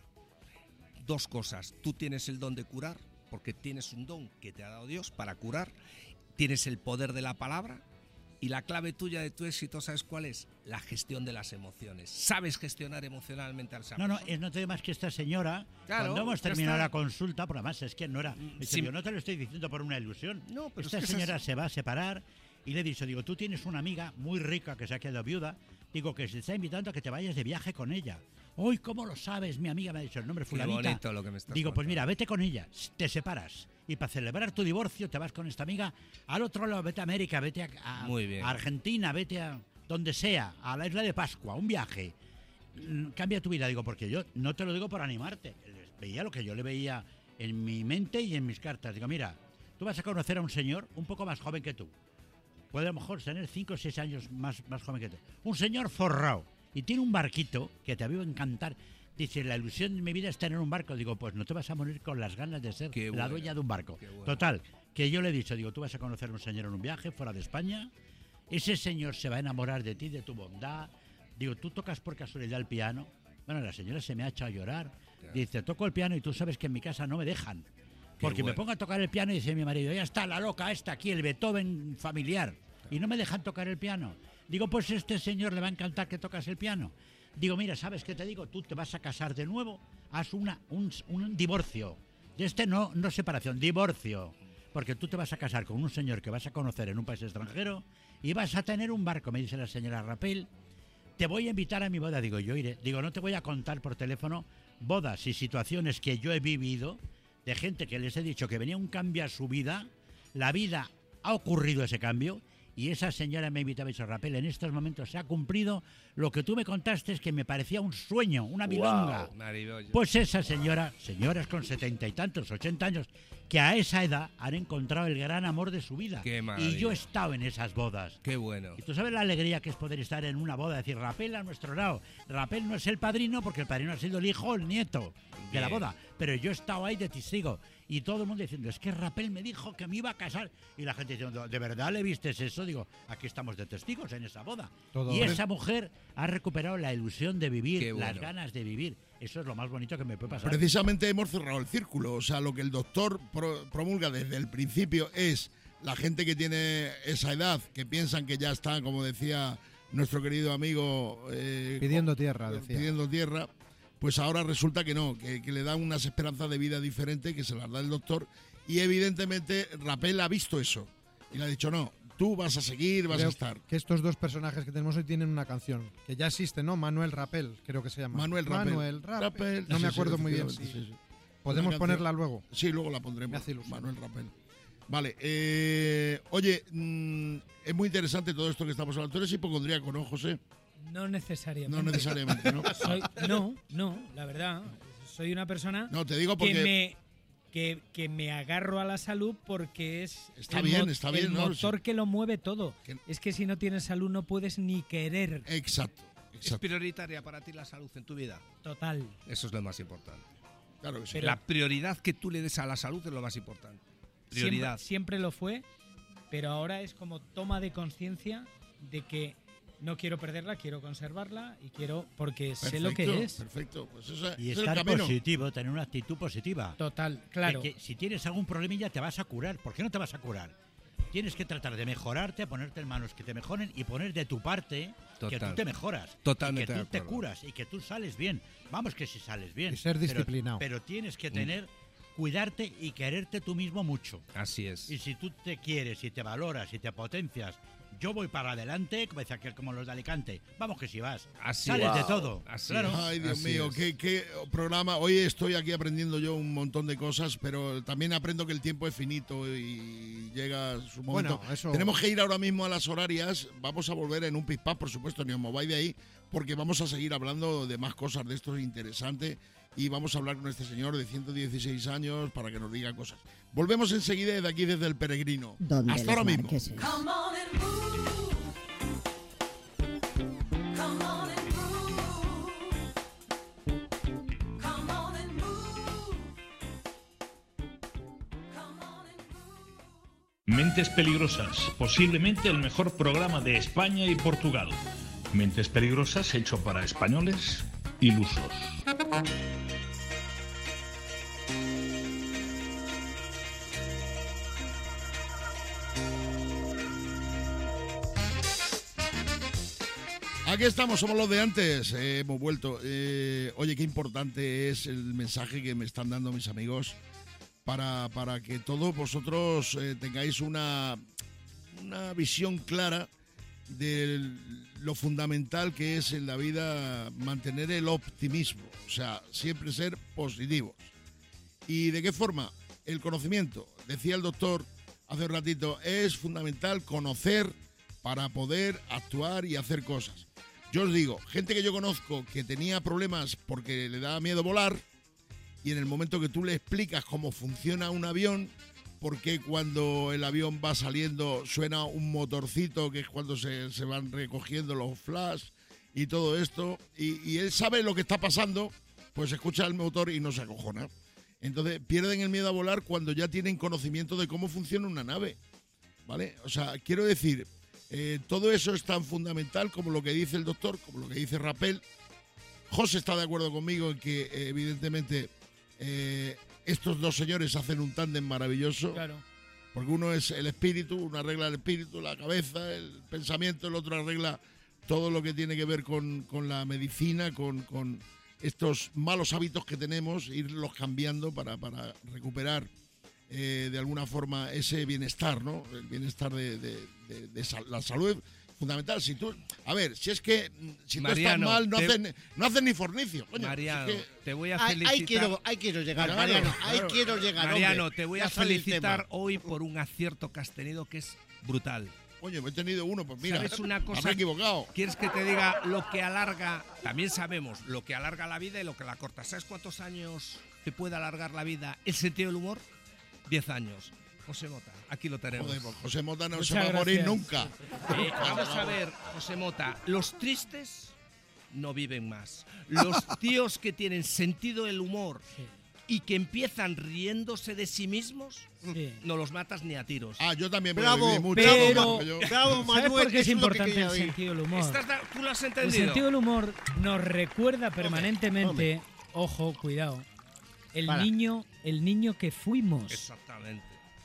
Dos cosas. Tú tienes el don de curar, porque tienes un don que te ha dado Dios para curar. Tienes el poder de la palabra. Y la clave tuya de tu éxito, ¿sabes cuál es? La gestión de las emociones. ¿Sabes gestionar emocionalmente al No, no, es no te digo más que esta señora, Claro, cuando hemos ya terminado está. la consulta, por además es que no era... dice, Sí. yo no te lo estoy diciendo por una ilusión. No, pero esta es que señora esas- se va a separar y le he dicho, digo, tú tienes una amiga muy rica que se ha quedado viuda, digo, que se está invitando a que te vayas de viaje con ella. Uy, ¿cómo lo sabes? Mi amiga me ha dicho el nombre Qué fulanita. bonito lo que me estás Digo, pues contando. mira, vete con ella, te separas. Y para celebrar tu divorcio te vas con esta amiga al otro lado, vete a América, vete a, a- Muy bien. a Argentina, vete a donde sea, a la isla de Pascua, un viaje. Mm, Cambia tu vida, digo, porque yo no te lo digo por animarte. Les veía lo que yo le veía en mi mente y en mis cartas. Digo, mira, tú vas a conocer a un señor un poco más joven que tú. Puede a lo mejor tener cinco o seis años más, más joven que tú. Un señor forrado. Y tiene un barquito que te va a encantar. Dice, la ilusión de mi vida es tener un barco. Digo, pues no te vas a morir con las ganas de ser Qué la buena, dueña de un barco. qué buena. Total, que yo le he dicho, digo, tú vas a conocer a un señor en un viaje fuera de España. Ese señor se va a enamorar de ti, de tu bondad. Digo, ¿tú tocas por casualidad el piano? Bueno, la señora se me ha hecho a llorar. Dice, toco el piano y tú sabes que en mi casa no me dejan. Porque me bueno. pongo a tocar el piano y dice mi marido, ya está la loca esta aquí, el Beethoven familiar. Y no me dejan tocar el piano. Digo, pues a este señor le va a encantar que tocas el piano. Digo, mira, ¿sabes qué te digo? Tú te vas a casar de nuevo, haz una, un, un divorcio. De este no, no separación, divorcio. Porque tú te vas a casar con un señor que vas a conocer en un país extranjero y vas a tener un barco, me dice la señora Rapel. Te voy a invitar a mi boda. Digo, yo iré. Digo, no te voy a contar por teléfono bodas y situaciones que yo he vivido de gente que les he dicho que venía un cambio a su vida. La vida ha ocurrido ese cambio. Y esa señora me invitaba y dicho, Rapel, en estos momentos se ha cumplido lo que tú me contaste, es que me parecía un sueño, una milonga. Maravilloso. Pues esa señora, señoras con setenta y tantos, ochenta años, que a esa edad han encontrado el gran amor de su vida. Qué Y maravilla. yo he estado en esas bodas. Qué bueno. Y tú sabes la alegría que es poder estar en una boda, decir, Rapel a nuestro lado. Rapel no es el padrino porque el padrino ha sido el hijo o el nieto de la Bien. boda. Pero yo he estado ahí de testigo. Y todo el mundo diciendo, es que Rapel me dijo que me iba a casar. Y la gente diciendo, ¿de verdad le vistes eso? Digo, aquí estamos de testigos en esa boda. Todo. Y esa mujer ha recuperado la ilusión de vivir, Qué las bueno. ganas de vivir. Eso es lo más bonito que me puede pasar. Precisamente hemos cerrado el círculo. O sea, lo que el doctor pro- promulga desde el principio es la gente que tiene esa edad, que piensan que ya está, como decía nuestro querido amigo... eh, Pidiendo co- tierra, decía. Pidiendo tierra. Pues ahora resulta que no, que, que le dan unas esperanzas de vida diferentes, que se las da el doctor. Y evidentemente Rapel ha visto eso. Y le ha dicho, no, tú vas a seguir, vas Creo a estar. que estos dos personajes que tenemos hoy tienen una canción que ya existe, ¿no? Manuel Rapel, creo que se llama. Manuel Rapel. Manuel Rapel. Rapel, No sí, me sí, acuerdo muy bien. efectivamente, sí. sí, sí. Podemos Una canción- ponerla luego. Sí, luego la Me pondremos. hace ilusión. Manuel Rapel. Vale, eh, oye, mm, es muy interesante todo esto que estamos hablando. Tú eres hipocondríaco, ¿no, José? No necesariamente. No necesariamente, ¿no? Soy- no, no, la verdad. Soy una persona No, te digo porque- que, me, que, que me agarro a la salud porque es Está el, bien, mo- está el bien, ¿no? motor Sí. que lo mueve todo. Es que si no tienes salud no puedes ni querer. Exacto, ¿Es prioritaria para ti la salud en tu vida? Total. Eso es lo más importante. Claro que sí. Pero- la prioridad que tú le des a la salud es lo más importante. Prioridad. Siempre, siempre lo fue, pero ahora es como toma de conciencia de que no quiero perderla, quiero conservarla y quiero porque sé lo que Perfecto, es. Perfecto, pues eso, Y ese es el estar camino. positivo, tener una actitud positiva. Total, claro. Que, que si tienes algún problemilla te vas a curar. ¿Por qué no te vas a curar? Tienes que tratar de mejorarte, ponerte en manos que te mejoren y poner de tu parte que Total. tú te mejoras. Totalmente Y que de tú te acuerdo. curas y que tú sales bien. Vamos que si sales bien. Y ser Pero- disciplinado. Pero, tienes que tener, cuidarte y quererte tú mismo mucho. Así es. Y si tú te quieres y te valoras y te potencias yo voy para adelante, como decía aquel, como los de Alicante. Vamos que si vas. Así Sales es. de todo. Así claro. es. Ay, Dios Así mío, es. qué, qué programa. Hoy estoy aquí aprendiendo yo un montón de cosas, pero también aprendo que el tiempo es finito y llega su momento. Bueno, eso- Tenemos que ir ahora mismo a las horarias. Vamos a volver en un pispás, por supuesto, ni os mováis de ahí, porque vamos a seguir hablando de más cosas de esto interesante y vamos a hablar con este señor de ciento dieciséis años para que nos diga cosas. Volvemos enseguida desde aquí, desde El Peregrino. Donde Hasta los ahora mismo. marqueses. Come on and move. Come on and move. Come on and move. Come on and move. Mentes Peligrosas, posiblemente el mejor programa de España y Portugal. Mentes Peligrosas hecho para españoles ilusos. Aquí estamos, somos los de antes, eh, hemos vuelto. Eh, oye, qué importante es el mensaje que me están dando mis amigos para, para que todos vosotros eh, tengáis una, una visión clara de lo fundamental que es en la vida mantener el optimismo, o sea, siempre ser positivos. ¿Y de qué forma? El conocimiento. Decía el doctor hace un ratito, es fundamental conocer para poder actuar y hacer cosas. Yo os digo, gente que yo conozco que tenía problemas porque le daba miedo volar y en el momento que tú le explicas cómo funciona un avión, porque cuando el avión va saliendo suena un motorcito que es cuando se, se van recogiendo los flash y todo esto, y, y él sabe lo que está pasando, pues escucha el motor y no se acojona. Entonces pierden el miedo a volar cuando ya tienen conocimiento de cómo funciona una nave, ¿vale? O sea, quiero decir, eh, todo eso es tan fundamental como lo que dice el doctor, como lo que dice Rapel. José está de acuerdo conmigo en que, eh, evidentemente, eh, estos dos señores hacen un tándem maravilloso. Claro. Porque uno es el espíritu, uno arregla el espíritu, la cabeza, el pensamiento, el otro arregla todo lo que tiene que ver con, con la medicina, con, con estos malos hábitos que tenemos, irlos cambiando para, para recuperar eh, de alguna forma ese bienestar, ¿no? El bienestar de, de, de, de sal, la salud fundamental. Si tú, a ver, si es que si Mariano, tú estás mal, no te- hacen, no hacen ni fornicio. Coño, Mariano, si es que- te voy a Ahí- felicitar. ahí quiero- ahí quiero llegar, Claro, Mariano, ahí claro. quiero llegar, Mariano, hombre. te voy Ya a sale el felicitar tema. hoy por un acierto que has tenido que es brutal. Coño, he tenido uno, pues mira, ¿Sabes una cosa? habré equivocado. ¿Quieres que te diga lo que alarga? También sabemos lo que alarga la vida y lo que la corta. ¿Sabes cuántos años te puede alargar la vida el sentido del humor? Diez años. José Mota, aquí lo tenemos. Joder, pues José Mota no Muchas se va a morir gracias. nunca. Eh, vamos a ver, José Mota, los tristes no viven más. Los tíos que tienen sentido del humor y que empiezan riéndose de sí mismos, no los matas ni a tiros. Ah, yo también me Bravo, vivir mucho. Pero, Bravo, bravo, ¿sabes Manuel, por qué es eso es lo que importante quería el oír. sentido del humor? ¿Estás da- ¿Tú lo has El entendido? sentido del humor nos recuerda permanentemente, ojo, cuidado, el Para. niño, el niño que fuimos. Exactamente.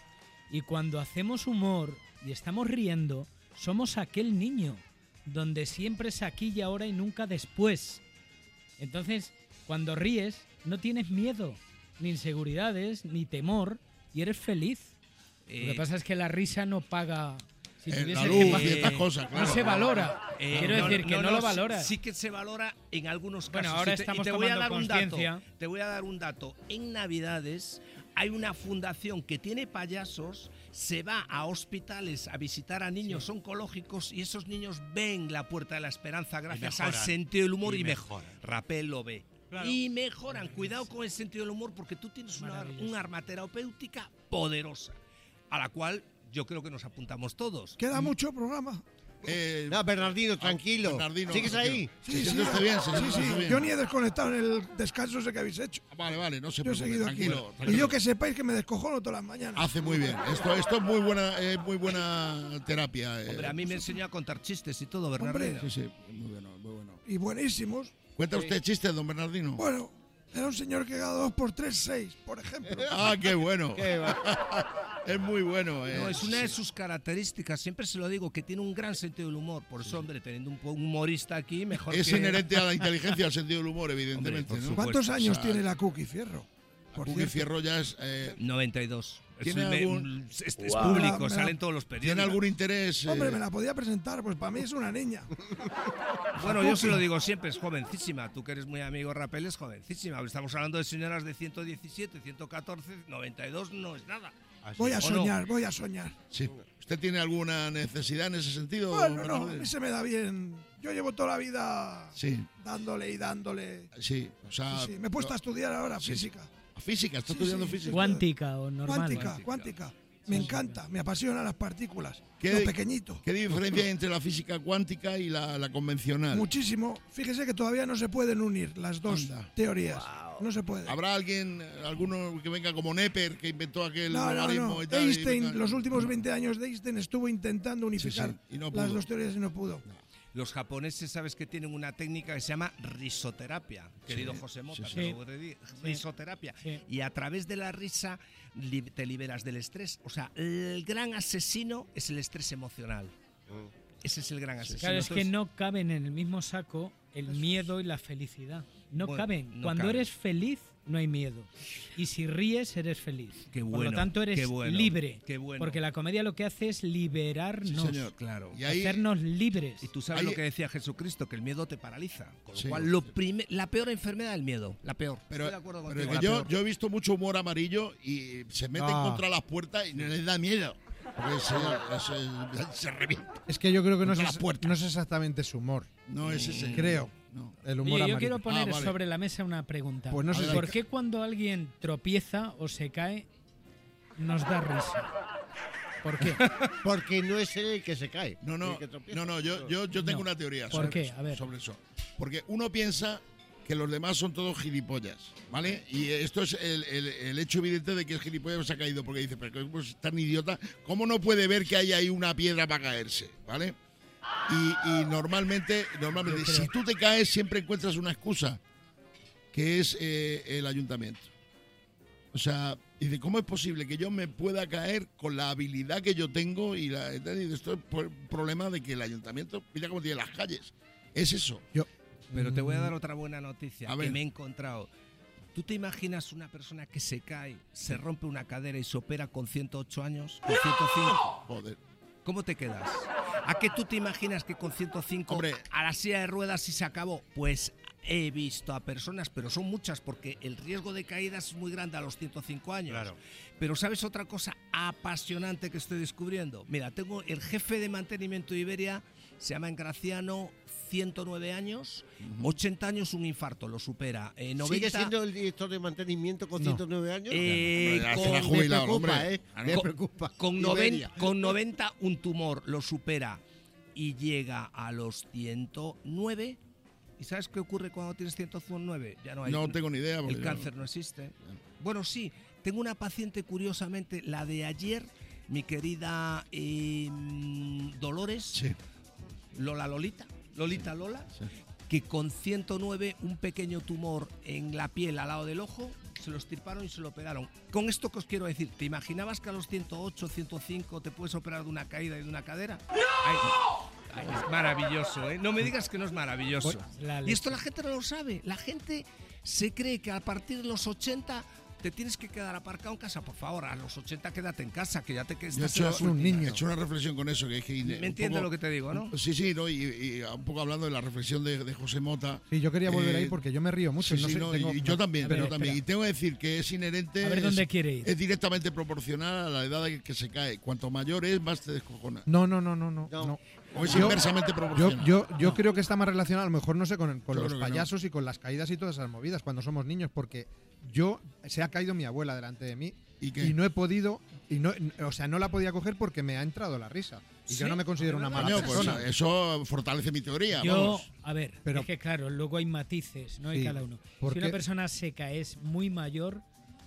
Y cuando hacemos humor y estamos riendo, somos aquel niño donde siempre es aquí y ahora y nunca después. Entonces, cuando ríes, no tienes miedo, ni inseguridades, ni temor, y eres feliz. Lo Eh, que pasa es que la risa no paga. Si Eh, tuviese la que luz pa- y estas cosas, no claro. se valora. Eh, Quiero decir que no, lo sí- valoras. Sí que se valora en algunos casos. Bueno, ahora Y te, y estamos te voy a tomando dar un dato. conciencia. Te voy a dar un dato. En Navidades hay una fundación que tiene payasos, se va a hospitales a visitar a niños oncológicos y esos niños ven la puerta de la esperanza gracias al mejoran. sentido del humor Y y, mejoran. mejoran. Rapel lo ve. Claro. Y mejoran. Cuidado con el sentido del humor porque tú tienes una, Maravilloso. un arma terapéutica poderosa a la cual yo creo que nos apuntamos todos. Queda mucho programa. Eh, No, Bernardino, tranquilo. Bernardino, ¿Sigues ahí? ¿Se siente usted bien? ¿Se Sí, siente sí. usted bien? Yo ni he desconectado en el descanso ese que habéis hecho. Vale, vale, no se Yo he preocupe, seguido aquí. tranquilo, Y tranquilo. yo que sepáis que me descojono todas las mañanas. Hace muy bien. Esto, esto es muy buena, es muy buena terapia. eh. Hombre, a mí me enseñó a contar chistes y todo, Hombre. Bernardino. Sí, sí, muy bueno, muy bueno. Y buenísimos. ¿Cuenta usted chistes, don Bernardino? Bueno, era un señor que cada dos por tres, seis, por ejemplo. Ah, qué bueno. Qué va. Es muy bueno. eh. No, es una de sus características, siempre se lo digo, que tiene un gran sentido del humor. Por eso, hombre, teniendo un, po- un humorista aquí, mejor Es que... inherente a la inteligencia, al sentido del humor, evidentemente. Hombre, por ¿no? supuesto. ¿Cuántos años O sea, tiene la Cookie Fierro? Por Cookie cierto. Fierro ya es... Eh, noventa y dos. ¿Tiene Es, algún- es, es Wow. público, Me la- salen todos los periódicos. ¿Tiene algún interés? eh? Hombre, me la podía presentar, pues para mí es una niña. Bueno, yo se lo digo siempre, es jovencísima. Tú que eres muy amigo Rapel, es jovencísima. Estamos hablando de señoras de ciento diecisiete, ciento catorce, noventa y dos no es nada. Voy a ¿O no? soñar, voy a soñar. Sí. ¿Usted tiene alguna necesidad en ese sentido? Bueno, no, Bernardo? a mí se me da bien. Yo llevo toda la vida Sí, dándole y dándole. sí. O sea, Sí, sí. Me he puesto a estudiar ahora sí. física. física, está Sí, estudiando sí, física. Cuántica o normal. Cuántica, cuántica. Me encanta, me apasionan las partículas. ¿Qué- Lo pequeñito. ¿Qué diferencia hay entre la física cuántica y la, la convencional? Muchísimo. Fíjese que todavía no se pueden unir las dos Anda. teorías. No se puede. ¿Habrá alguien, alguno que venga como Nepper, que inventó aquel No, no, logaritmo no. y tal? y Einstein, venga- los últimos veinte años de Einstein estuvo intentando unificar Sí, sí, y no las pudo. dos teorías y no pudo. Los japoneses, sabes que tienen una técnica que se llama risoterapia, querido Sí, José Mota, sí, te sí. lo voy a decir, Sí. risoterapia. Sí. Y a través de la risa li- te liberas del estrés. O sea, el gran asesino es el estrés emocional. Ese es el gran asesino. Claro, es que Entonces, no caben en el mismo saco el miedo y la felicidad. No Bueno, caben. no Cuando caben. eres feliz, no hay miedo. Y si ríes, eres feliz. Qué Por bueno, lo tanto, eres qué bueno, libre. qué bueno. Porque la comedia lo que hace es liberarnos. Sí, señor. Claro. Y ahí, Hacernos libres. Y tú sabes Hay- lo que decía Jesucristo, que el miedo te paraliza. Con lo Sí. cual, lo prime- la peor enfermedad es el miedo. La peor. pero, Estoy de acuerdo pero contigo, es la que yo, peor. yo he visto mucho humor amarillo y se meten Ah. contra las puertas y no les da miedo. Porque se, se, se revienta. Es que yo creo que no Contra es, las puertas. no es exactamente su humor. No es ese. Creo. No. El humor Oye, yo amarillo. quiero poner Ah, vale. sobre la mesa una pregunta. Pues no sé ¿Por si- qué cuando alguien tropieza o se cae nos da risa? ¿Por qué? Porque no es él el que se cae. No, no, el que tropieza. no, no, yo, yo, yo tengo No. una teoría ¿Por sobre, qué? eso, A ver. sobre eso. Porque uno piensa que los demás son todos gilipollas, ¿vale? Y esto es el, el- el hecho evidente de que el gilipollas se ha caído, porque dice, pero ¿cómo es tan idiota? ¿Cómo no puede ver que hay ahí una piedra para caerse? ¿Vale? Y, y normalmente, normalmente Yo creo- si tú te caes, siempre encuentras una excusa, que es eh, el ayuntamiento. O sea, dice, ¿cómo es posible que yo me pueda caer con la habilidad que yo tengo? Y, la, y esto es por el problema de que el ayuntamiento, mira cómo tiene las calles. Es eso. Yo, Pero te voy a Mm, dar otra buena noticia A que ver. me he encontrado. ¿Tú te imaginas una persona que se cae, se rompe una cadera y se opera con ciento ocho años, con ciento cinco? Joder. ¿Cómo te quedas? ¿A qué tú te imaginas que con ciento cinco Hombre. a la silla de ruedas y se acabó? Pues he visto a personas, pero son muchas porque el riesgo de caídas es muy grande a los ciento cinco años. Claro. Pero ¿sabes otra cosa apasionante que estoy descubriendo? Mira, tengo el jefe de mantenimiento de Iberia, se llama Engraciano, ciento nueve años, ochenta años, un infarto, lo supera. Eh, noventa, ¿Sigue siendo el director de mantenimiento con No. ciento nueve años? Eh, Ya, con- se la ha Me jubilado, preocupa, hombre. ¿eh? Ah, Me no. preocupa. Con, Iberia. noven- con noventa un tumor lo supera y llega a los ciento nueve. ¿Y sabes qué ocurre cuando tienes ciento nueve? Ya no hay. No tengo ni idea. porque El yo- cáncer no existe. Bueno, sí, tengo una paciente, curiosamente, la de ayer, mi querida eh, Dolores, Sí. Lola Lolita, Lolita Lola, Sí. que con ciento nueve, un pequeño tumor en la piel al lado del ojo, se lo estirparon y se lo operaron. Con esto que os quiero decir, ¿te imaginabas que a los ciento ocho, ciento cinco te puedes operar de una caída y de una cadera? Ay, ay, es maravilloso, ¿eh? No me digas que no es maravilloso. La Y esto la gente no lo sabe. La gente se cree que a partir de los ochenta te tienes que quedar aparcado en casa. Por favor, a los ochenta quédate en casa, que ya te que Yo he estás en hecho, las un últimas. niño. he hecho una reflexión con eso. Que es que ¿Me un entiendes poco- lo que te digo, no? Sí, sí, ¿no? Y, y un poco hablando de la reflexión de, de José Mota. Sí, yo quería volver Eh, ahí porque yo me río mucho. Sí, y no sí, sé, no, tengo- y yo también, A ver, yo también. espera. Y tengo que decir que es inherente. A ver es- dónde quiere ir. Es directamente proporcional a la edad de que se cae. Cuanto mayor es, más te descojona. No, no, no, no, no. No. no. O es Yo- inversamente Yo, proporcional. yo, yo creo que está más relacionado, a lo mejor, no sé, con, con Yo los creo que no. payasos y con las caídas y todas esas movidas cuando somos niños, porque yo se ha caído mi abuela delante de mí ¿Y qué? y no he podido, y no, o sea, no la podía coger porque me ha entrado la risa. Y yo ¿Sí? no me considero una mala Coño, pues, persona. eso fortalece mi teoría. Yo, vamos. a ver, Pero- es que claro, luego hay matices, ¿no? Hay Sí, cada uno. ¿por Si una qué? persona seca es muy mayor,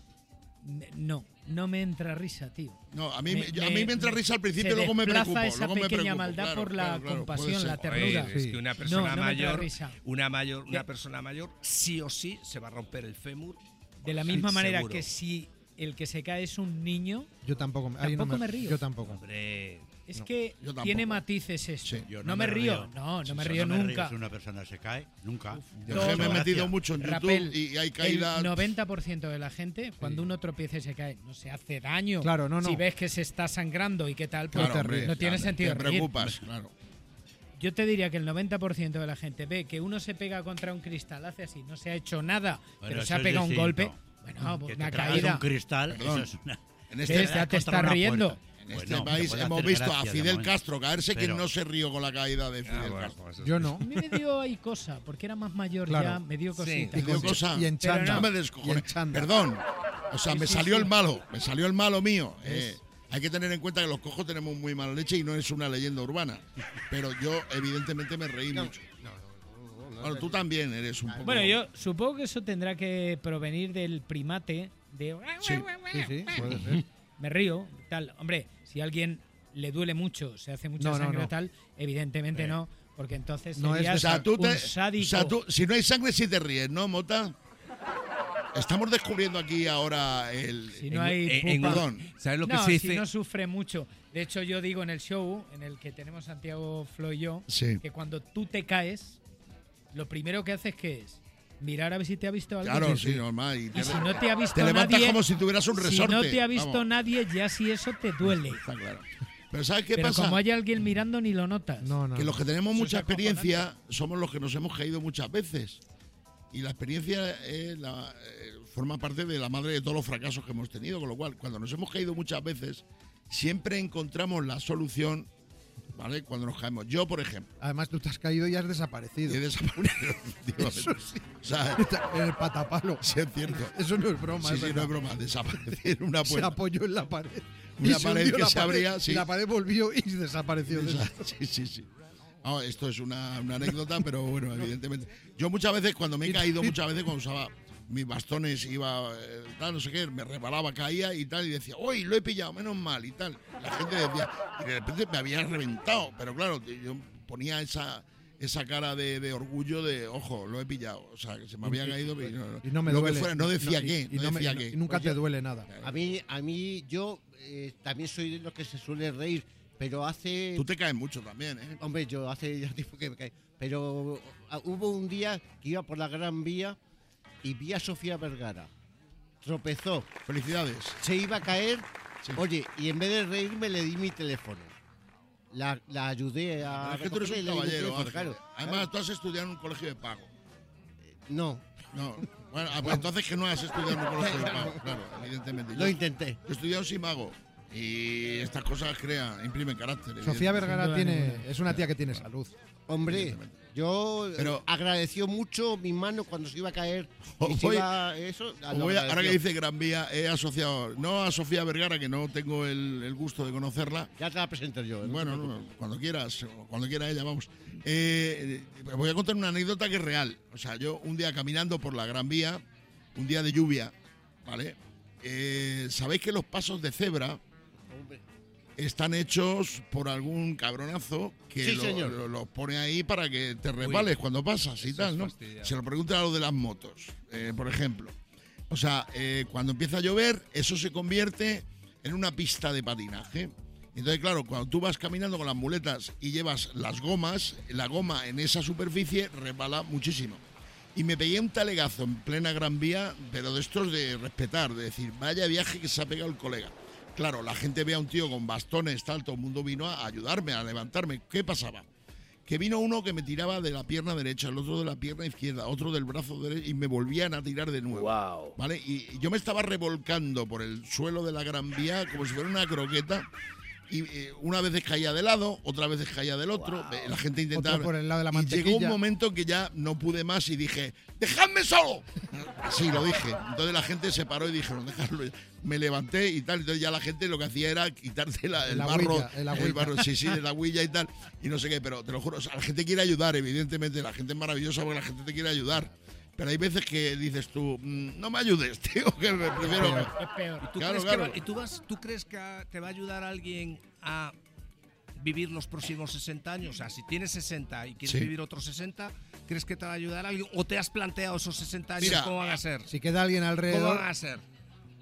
n- no, no me entra risa, tío. No, a mí Me- me, yo- a mí me entra me- risa al principio, se luego me desplaza preocupo. esa luego me pequeña preocupo, maldad claro, por la claro, claro, compasión, puede ser. la ternura. Joder, es Sí. que una No, persona no me entra mayor, risa. una mayor, una De- persona mayor, sí o sí se va a romper el fémur. De la misma manera seguro. que si el que se cae es un niño, Yo tampoco, ahí no Tampoco me río. Yo tampoco. Hombre, Es No, que yo tampoco. tiene matices esto. Sí. Yo no, me río, no, no Si me yo río no me nunca. río si una persona se cae, nunca. Yo Todo. es que me he metido Gracias. mucho en YouTube Rapel, y hay caídas. el noventa por ciento de la gente, cuando uno tropieza y se cae, no se hace daño. Claro, no, no. Si ves que se está sangrando y qué tal, pues Claro, hombre, no tiene claro, sentido Te reír. preocupas, claro. Yo te diría que el noventa por ciento de la gente ve que uno se pega contra un cristal, hace así, no se ha hecho nada, Bueno, pero se eso ha es pegado un distinto. golpe. Bueno, Que pues te una tragas caída. un cristal, Perdón. eso es una... En ¿Ves? este, Ya te contra está una riendo. puerta. en este Bueno, te país puede hemos hacer visto gracia a de Fidel momento. Castro caerse, Pero- quien no se rió con la caída de Fidel Ah, bueno, Castro. pues eso Yo sí. no. A mí me dio ahí cosa, porque era más mayor Claro. ya, me dio Sí. cosita. Te digo cosa. Y en Pero chándal. No me Y descojones. en chándal. Perdón. O sea, Sí, me sí, salió sí. el malo. Me salió el malo mío. Eh, hay que tener en cuenta que los cojos tenemos muy mala leche y no es una leyenda urbana. Pero yo, evidentemente, me reí mucho. Bueno, tú también eres un poco. Bueno, yo supongo que eso tendrá que provenir del primate de... Sí, sí, sí, puede ser. Me río, tal. Hombre, si a alguien le duele mucho, se hace mucha No, no, sangre no. tal, evidentemente Eh. no, porque entonces No es serías O sea, tú te, un o sádico. sea, tú, si no hay sangre, sí te ríes, ¿no, Mota? Estamos descubriendo aquí ahora el. Si no En- hay en- en- pupa. Perdón. ¿Sabes lo que no, se si dice? no sufre mucho. De hecho, yo digo en el show, en el que tenemos Santiago Flo y yo, Sí. que cuando tú te caes, lo primero que haces que es mirar a ver si te ha visto alguien. Claro, sí, normal. Y, Y te, si no te ha visto te levantas nadie, como si tuvieras un si resorte. no te ha visto Vamos, nadie, ya si eso te duele. Está claro. Pero ¿sabes qué Pero pasa? como hay alguien mirando, ni lo notas. No, no. Que los que tenemos Eso mucha es acojonante. experiencia somos los que nos hemos caído muchas veces. Y la experiencia eh, la- eh, forma parte de la madre de todos los fracasos que hemos tenido. Con lo cual, cuando nos hemos caído muchas veces, siempre encontramos la solución, ¿vale? Cuando nos caemos. Yo, por ejemplo, Además, tú te has caído y has desaparecido. he desaparecido. efectivamente. Eso sí. O sea, En el patapalo. sí es cierto. Eso no es broma. Sí, es sí, no verdad. es broma. Desaparecer en una Se puerta. apoyó en la pared. Una Y se pared hundió que la se pared, abría, sí. Y la pared volvió y desapareció. de Esa- Sí, sí, sí. No, esto es una, una anécdota, pero bueno, evidentemente. Yo muchas veces, cuando me he caído, muchas veces cuando usaba mis bastones, iba, eh, tal, no sé qué, me resbalaba, caía y tal, y decía, uy, lo he pillado, menos mal, y tal. La gente decía, y de repente me había reventado, pero claro, yo ponía esa esa cara de, de orgullo de, ojo, lo he pillado. O sea, que se me había caído y no, Y no me lo que duele. fuera, no decía y- qué, y no no me- decía y no- qué. y nunca Pues te yo- duele nada. A mí, a mí yo eh, también soy de los que se suele reír, pero hace... Tú te caes mucho también, ¿eh? Hombre, yo hace ya tiempo que me caí. Pero ah, hubo un día que iba por la Gran Vía y vi a Sofía Vergara. Tropezó. Felicidades. Se iba a caer. Sí. Oye, y en vez de reírme le di mi teléfono. La, la ayudé a... Pero es que tú eres recogerla un y le di mi caballero, teléfono, Ángel. claro. Además, tú has estudiado en un colegio de pago. No, No. Bueno, ah, pues entonces que no has estudiado en un colegio de pago, claro, evidentemente. lo Yo- intenté. Yo he estudiado sin mago. Y estas cosas crean, imprimen carácter. Sofía evidentemente. Vergara duda tiene, ninguna. es una tía que tiene salud. Hombre, yo eh, Pero- agradeció mucho mi mano cuando se iba a caer. Y Os se voy- iba eso, Os lo voy a- ahora que agradeció. dice Gran Vía, he asociado, no a Sofía Vergara, que no tengo el, el gusto de conocerla. Ya te la presento yo. no te Bueno, preocupes. no, cuando quieras, o cuando quiera ella, vamos. Eh, eh, voy a contar una anécdota que es real. O sea, yo un día caminando por la Gran Vía, un día de lluvia, ¿vale? Eh, Sabéis que los pasos de cebra Hombre, están hechos por algún cabronazo que Sí, lo- señor. lo- los pone ahí para que te resbales cuando pasas y eso tal, es ¿no? fastidiado. Se lo preguntan a los de las motos, eh, por ejemplo. O sea, eh, cuando empieza a llover, eso se convierte en una pista de patinaje. Entonces, claro, cuando tú vas caminando con las muletas y llevas las gomas, la goma en esa superficie resbala muchísimo. Y me pegué un talegazo en plena Gran Vía, pero de estos de respetar, de decir, vaya viaje que se ha pegado el colega. Claro, la gente ve a un tío con bastones, tal, todo el mundo vino a ayudarme, a levantarme. ¿Qué pasaba? Que vino uno que me tiraba de la pierna derecha, el otro de la pierna izquierda, otro del brazo derecho y me volvían a tirar de nuevo. Wow. ¿Vale? Y yo me estaba revolcando por el suelo de la Gran Vía como si fuera una croqueta. Y eh, una vez caía de lado, otra vez caía del otro. eh, La gente intentaba. Otro por el lado de la y llegó un mantequilla. momento que ya no pude más y dije, ¡dejadme solo! Así lo dije. Entonces la gente se paró y dijeron, dejadlo. Me levanté y tal. Entonces ya la gente lo que hacía era quitarte la- el La barro. huilla, el agüilla. barro, sí, sí, de la huilla y tal. Y no sé qué, pero te lo juro, o sea, la gente quiere ayudar, evidentemente. La gente es maravillosa porque la gente te quiere ayudar. Pero hay veces que dices tú, "Mm, no me ayudes, tío, que me prefiero. Es peor. ¿Tú, Claro, crees, claro. Que va- ¿y tú, vas, ¿Tú crees que a- te va a ayudar alguien a vivir los próximos sesenta años? O sea, si tienes sesenta y quieres Sí. vivir otros sesenta, ¿crees que te va a ayudar alguien? ¿O te has planteado esos sesenta años Mira, cómo van a ser? Si queda alguien ¿Cómo alrededor, van a ser?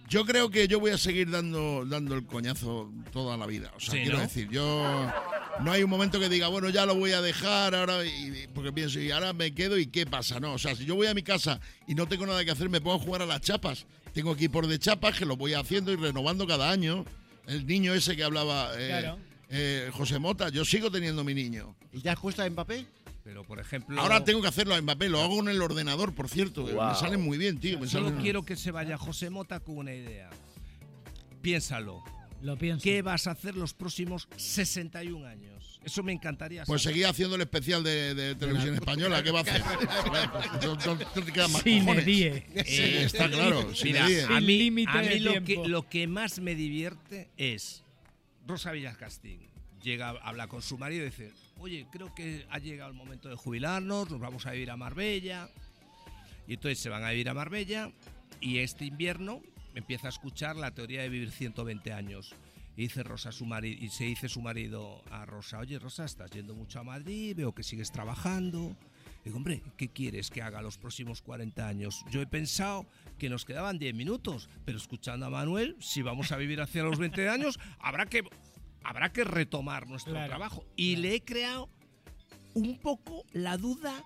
Yo creo que yo voy a seguir dando, dando el coñazo toda la vida. O sea, Sí, quiero ¿no? decir, yo no hay un momento que diga, bueno, ya lo voy a dejar ahora, y, porque pienso, y ahora me quedo y qué pasa, ¿no? O sea, si yo voy a mi casa y no tengo nada que hacer, me pongo a jugar a las chapas. Tengo equipos de chapas que los voy haciendo y renovando cada año. El niño ese que hablaba, eh, Claro. eh, José Mota, yo sigo teniendo mi niño. ¿Y ya has puesto a Mbappé? Pero, por ejemplo... Ahora tengo que hacerlo a Mbappé, lo hago en el ordenador, por cierto. Wow. Me salen muy bien, tío. Me Solo salen- quiero que se vaya José Mota con una idea. Piénsalo. Lo pienso. ¿Qué vas a hacer los próximos sesenta y un años? Eso me encantaría Pues saber. seguí haciendo el especial de, de televisión española, ¿qué va a hacer? No, no- no te quedan más Sin cojones. die. Sí, está claro, sin Mira, die. a Sin mí, límite a mí de lo, que, tiempo. lo que más me divierte es Rosa Villascastín. Llega, habla con su marido y dice, oye, creo que ha llegado el momento de jubilarnos, nos vamos a vivir a Marbella. Y entonces se van a vivir a Marbella y este invierno empieza a escuchar la teoría de vivir ciento veinte años. Y dice Rosa a su marido, y se dice su marido a Rosa, oye Rosa, estás yendo mucho a Madrid, veo que sigues trabajando. Digo, hombre, ¿qué quieres que haga los próximos cuarenta años? Yo he pensado que nos quedaban diez minutos, pero escuchando a Manuel, si vamos a vivir hacia los veinte años, habrá que, habrá que retomar nuestro Claro, trabajo. Y le he creado un poco la duda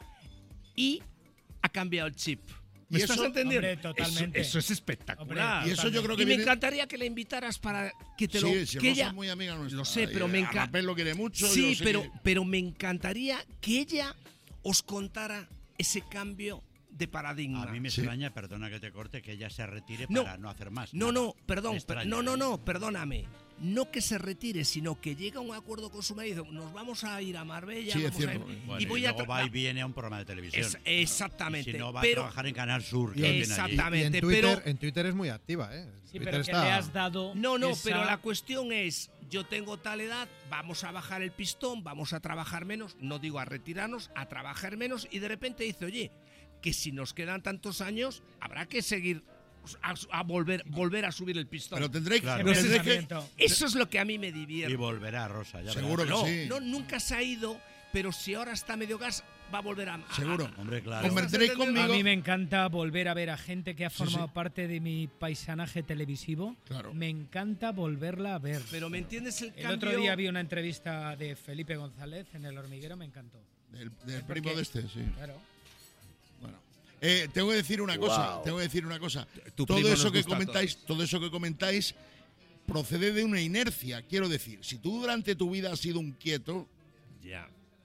y ha cambiado el chip. ¿Me Y estás eso- entendiendo? Hombre, totalmente. Eso, eso es espectacular. Hombre, Y eso yo creo que Y me viene- encantaría que la invitaras para que te lo... Sí, si que Rosa ella- es muy amiga nuestra. Lo sé, pero Y me a encanta... Rapel lo quiere mucho. Sí, yo sé pero, que- pero me encantaría que ella os contara ese cambio de paradigma. A mí me Sí. extraña, perdona que te corte, que ella se retire No. para no hacer más. No, nada. no, perdón, Me extraña. per- no, no, no, perdóname. No que se retire, sino que llega a un acuerdo con su marido. Nos vamos a ir a Marbella. Sí, es vamos a cierto. ir- Bueno, y voy y a luego tra- va y viene a un programa de televisión. Es- exactamente. Y si no, va pero a trabajar en Canal Sur. Y Que en- viene allí. Y en Exactamente, Twitter, pero- en Twitter es muy activa, ¿eh? Sí, Twitter pero que está- le has dado. No, no, esa- pero la cuestión es, yo tengo tal edad, vamos a bajar el pistón, vamos a trabajar menos, no digo a retirarnos, a trabajar menos, y de repente dice, oye, que si nos quedan tantos años, habrá que seguir a, a volver, volver a subir el pistón. Pero tendréis, Claro. pero tendréis que... Pensamiento. Eso es lo que a mí me divierte. Y volverá Rosa. Ya Seguro verás. que no, sí. no, nunca se ha ido, pero si ahora está medio gas, va a volver a... a- Seguro. Hombre, claro. Hombre, tendréis A conmigo... mí me encanta volver a ver a gente que ha Sí, formado sí. parte de mi paisanaje televisivo. Claro. Me encanta volverla a ver. Pero ¿me entiendes el El cambio? otro día vi una entrevista de Felipe González en El Hormiguero, me encantó. Del, del Porque- primo de este, sí. Claro. Bueno. Eh, tengo que decir una cosa, Wow. tengo que decir una cosa. Tu Todo primo eso nos que gusta a comentáis, todos. todo eso que comentáis procede de una inercia, quiero decir. Si tú durante tu vida has sido un quieto, Ya.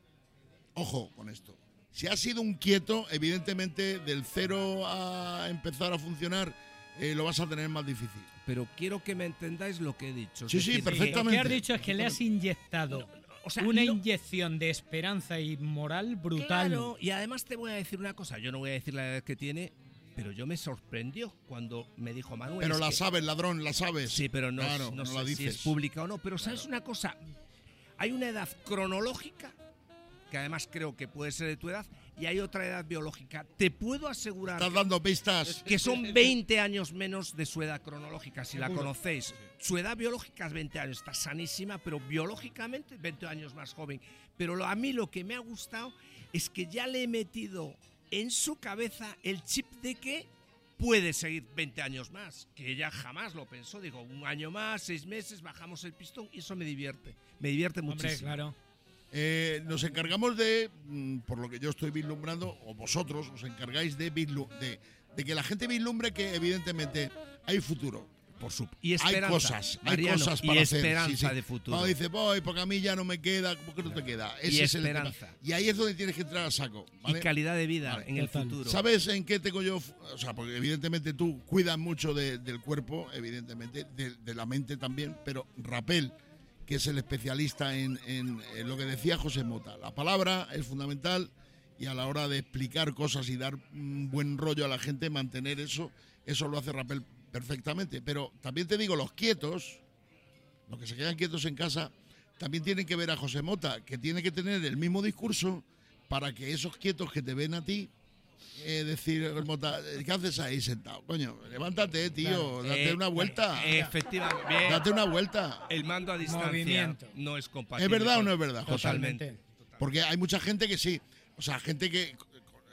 ojo con esto. Si has sido un quieto, evidentemente del cero a empezar a funcionar eh, lo vas a tener más difícil. Pero quiero que me entendáis lo que he dicho. Es Sí, sí, decir, que- Lo perfectamente. que has dicho es que le has inyectado o sea, una no- inyección de esperanza y moral brutal. Claro, y además te voy a decir una cosa, yo no voy a decir la edad que tiene, pero yo me sorprendió cuando me dijo Manuel. Pero es la que- sabes, ladrón, la sabes. Sí, pero no, Claro, no no sé la si dices. es pública o no. Pero ¿sabes una cosa? Hay una edad cronológica, que además creo que puede ser de tu edad, y hay otra edad biológica. Te puedo asegurar Estás dando pistas. que son veinte años menos de su edad cronológica, si la Seguro. conocéis. Su edad biológica es veinte años, está sanísima, pero biológicamente veinte años más joven. Pero lo- a mí lo que me ha gustado es que ya le he metido en su cabeza el chip de que puede seguir veinte años más, que ella jamás lo pensó. Digo, un año más, seis meses, bajamos el pistón y eso me divierte. Me divierte Hombre, muchísimo. claro. Eh, nos encargamos de, mm, por lo que yo estoy vislumbrando, o vosotros os encargáis de, vislu- de, de que la gente vislumbre que evidentemente hay futuro. Por su, y Hay esperanza, cosas, hay Mariano, cosas y para hacer. esperanza sí, sí. de futuro. Cuando dice, voy, porque a mí ya no me queda, ¿por qué no te queda? Y Ese es el tema. esperanza. Y ahí es donde tienes que entrar a saco. ¿vale? Y calidad de vida Vale. en el Total. futuro. ¿Sabes en qué tengo yo? O sea, porque evidentemente tú cuidas mucho de- del cuerpo, evidentemente, de, de la mente también, pero Rapel, que es el especialista en, en- en lo que decía José Mota, la palabra es fundamental y a la hora de explicar cosas y dar un buen rollo a la gente, mantener eso, eso lo hace Rapel perfectamente. Pero también te digo, los quietos, los que se quedan quietos en casa, también tienen que ver a José Mota, que tiene que tener el mismo discurso para que esos quietos que te ven a ti, eh, decir, Mota, ¿qué haces ahí sentado? Coño, levántate, tío, date Eh, una vuelta. eh, efectivamente. Bien. Date una vuelta. El mando a distancia Movimiento. no es compatible. ¿Es verdad o con- no es verdad, José? Totalmente. Porque hay mucha gente que sí. O sea, gente que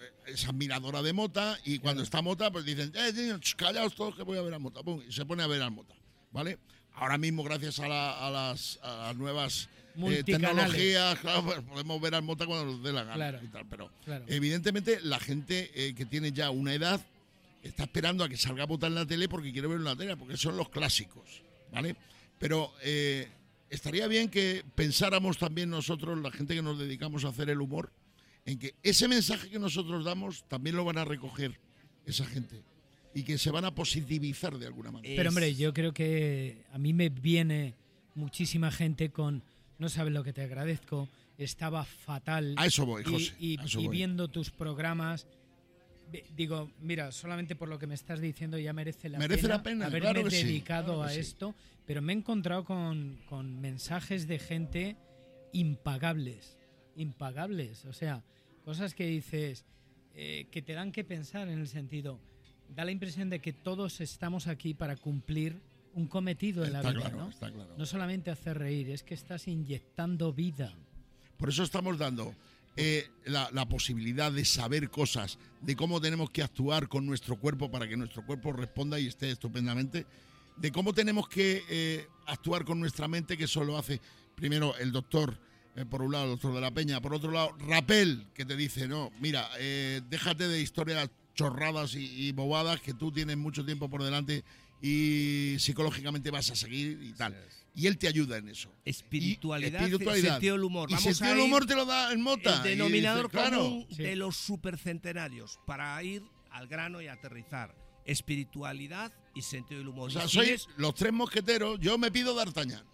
es admiradora de Mota y cuando está Mota, pues dicen, eh, niños, callaos todos que voy a ver a Mota. Pum, y se pone a ver a Mota, ¿vale? Ahora mismo, gracias a, la, a, las, a las nuevas eh, tecnologías, claro, pues podemos ver a Mota cuando nos dé la gana. Claro, y tal, pero claro. evidentemente la gente eh, que tiene ya una edad está esperando a que salga Mota en la tele porque quiere ver en la tele, porque son los clásicos, ¿vale? Pero eh, estaría bien que pensáramos también nosotros, la gente que nos dedicamos a hacer el humor, en que ese mensaje que nosotros damos también lo van a recoger esa gente y que se van a positivizar de alguna manera. Pero hombre, yo creo que a mí me viene muchísima gente con, no sabes lo que te agradezco, estaba fatal. A eso voy, José. Y, y, a eso y voy. viendo tus programas, digo, mira, solamente por lo que me estás diciendo ya merece la merece pena, la pena haberme claro que dedicado sí, claro a que esto, sí. Pero me he encontrado con, con mensajes de gente impagables, impagables, o sea, cosas que dices, eh, que te dan que pensar en el sentido, da la impresión de que todos estamos aquí para cumplir un cometido en la Está vida, claro, ¿no? está claro. No solamente hacer reír, es que estás inyectando vida. Por eso estamos dando eh, la, la posibilidad de saber cosas, de cómo tenemos que actuar con nuestro cuerpo para que nuestro cuerpo responda y esté estupendamente, de cómo tenemos que eh, actuar con nuestra mente, que eso lo hace primero el doctor, eh, por un lado el doctor de la Peña, por otro lado Rapel, que te dice, no, mira, eh, déjate de historias chorradas y, y bobadas, que tú tienes mucho tiempo por delante y psicológicamente vas a seguir y tal. Y él te ayuda en eso. Espiritualidad, y, espiritualidad. sentido del humor. Y Vamos sentido a del ir humor te lo da en Mota. El denominador dice, claro, común sí. de los supercentenarios, para ir al grano y aterrizar. Espiritualidad y sentido del humor. O sea, Y si sois es- los tres mosqueteros, yo me pido D'Artagnan.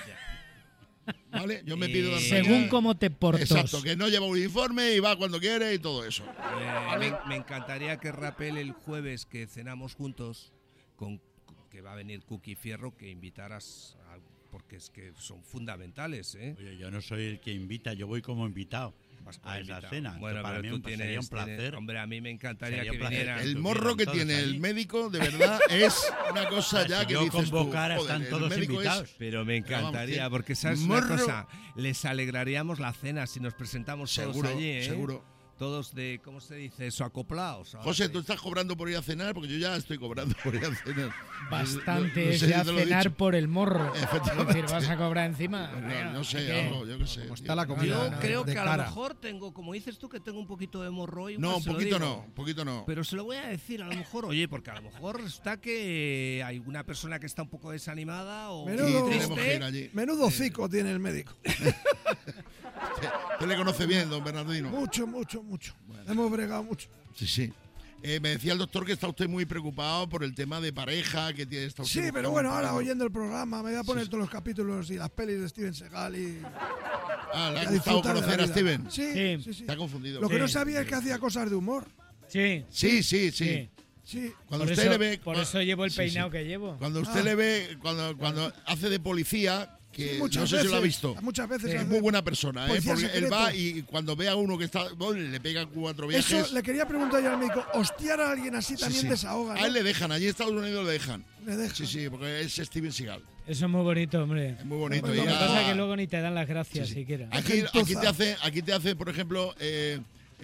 ¿Vale? Yo me pido Eh, D'Artagnan. Según cómo te portos. Exacto, que no lleva uniforme y va cuando quiere y todo eso. Eh, me, me encantaría que Rapel el jueves que cenamos juntos, con que va a venir Cookie Fierro, que invitaras, a- porque es que son fundamentales, ¿eh? Oye, yo no soy el que invita, yo voy como invitado Vas a esa invitado. cena. Bueno, Esto para pero mí tú un- tienes, sería un tienes- placer. hombre, a mí me encantaría Sería que un placer. vinieran. El Estuvieran morro que todos tiene allí. el médico, de verdad, es una cosa Si ya que yo dices tú, convocara, joder, están el todos médico es- invitados. Pero me Pero vamos, encantaría, que porque sabes morro- una cosa, les alegraríamos la cena si nos presentamos todos Seguro, allí, ¿eh? seguro. Todos de, ¿cómo se dice eso? Acoplados. ¿sabes? José, ¿tú estás cobrando por ir a cenar? Porque yo ya estoy cobrando por ir a cenar. Bastante No- no es sé si ya te lo he cenar dicho. por el morro. Es Efectivamente. decir, vas a cobrar encima. No, Venga, no sé, ¿qué? algo, yo qué sé. Como tío. está la comida. Yo no, creo de que a cara. lo mejor tengo, como dices tú, que tengo un poquito de morro. igual No, un se lo poquito digo. no, un poquito no. Pero se lo voy a decir a lo mejor, oye, porque a lo mejor está que hay una persona que está un poco desanimada o Menudo- Sí, tenemos que ir triste. allí. Menudo cico tiene el médico. Usted le conoce bien, don Bernardino. Mucho, mucho, mucho. Hemos bregado mucho. Sí, sí. Eh, me decía el doctor que está usted muy preocupado por el tema de pareja, que tiene está usted Sí, pero buscando bueno, un ahora pareja. oyendo el programa me voy a poner todos los capítulos y las pelis de Steven Seagal y Ah, ¿le y ha a gustado disfrutar de la conocer a vida. Steven? Sí, Sí. sí, sí. Te ha confundido. Lo que no Sí. sabía es que hacía cosas de humor. Sí, Sí, sí, sí. sí. Sí. Cuando Por usted eso, le ve... por eso llevo el Sí, peinado sí. que llevo. Cuando usted Ah. le ve, cuando, cuando hace de policía, que Sí, no muchas sé si lo ha veces, visto. Muchas veces. Es hace- muy buena persona, ¿eh? Policía Porque él secreto. va y cuando ve a uno que está... bueno, le pega cuatro viajes... Eso le quería preguntar yo al médico. Hostiar a alguien así Sí, también sí. desahoga. A ¿no? él le dejan, allí en Estados Unidos le dejan. Le deja. Sí, sí, porque es Steven Seagal. Eso es muy bonito, hombre. Es muy bonito. Lo Lo y que nada- pasa es que luego ni te dan las gracias Sí, sí. siquiera. Aquí, Gentuza. aquí te hace, aquí te hace, por ejemplo, eh,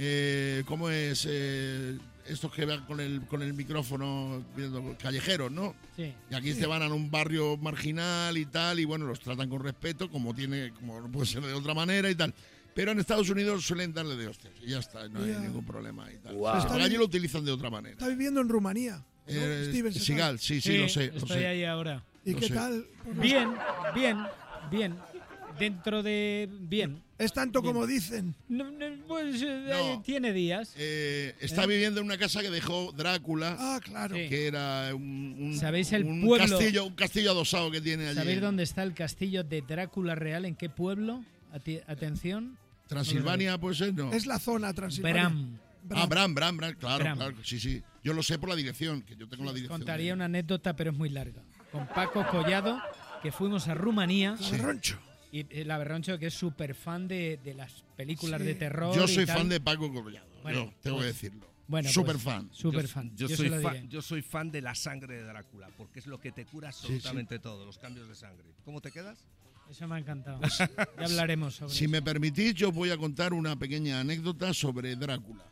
eh, ¿cómo es? Eh, estos que van con el, con el micrófono viendo callejeros, ¿no? Sí. Y aquí se van a un barrio marginal y tal, y bueno, los tratan con respeto, como tiene, como no puede ser de otra manera y tal. Pero en Estados Unidos suelen darle de hostias, y ya está, no hay Ya. ningún problema y tal. Wow. Porque Está allí bien. lo utilizan de otra manera. Está viviendo en Rumanía. ¿no? Eh, Steven Seagal. Seagal, sí, sí, lo sé, lo estoy sé. ahí ahora. ¿Y lo qué sé. tal? Bien, bien, bien. Dentro de... Bien. Es tanto Bien. como dicen. No, no, pues eh, No. tiene días. Eh, está ¿Eh? viviendo en una casa que dejó Drácula. Ah, claro. Sí. Que era un, un- ¿Sabéis el un pueblo? castillo, un castillo adosado que tiene allí. ¿Sabéis dónde está el castillo de Drácula real? ¿En qué pueblo? Ati- Atención. Transilvania, puede ser, no. Es la zona Transilvania. Bram. Ah, Bram, Bram, Bram, claro, Bram. claro, sí, sí. Yo lo sé por la dirección, que yo tengo la dirección. Contaría una anécdota, pero es muy larga. Con Paco Collado, que fuimos a Rumanía. La Berroncho. Y el Aberroncho, que es súper fan de, de las películas Sí. de terror. Yo y soy tal. fan de Paco Collado, Bueno, yo tengo pues- que decirlo. Bueno, Súper pues, fan. Súper Yo- fan. Yo, Yo, soy se lo fa- diré. yo soy fan de la sangre de Drácula, porque es lo que te cura absolutamente todo, los cambios de sangre. ¿Cómo te quedas? Eso me ha encantado. Ya hablaremos sobre Si eso. me permitís, yo voy a contar una pequeña anécdota sobre Drácula.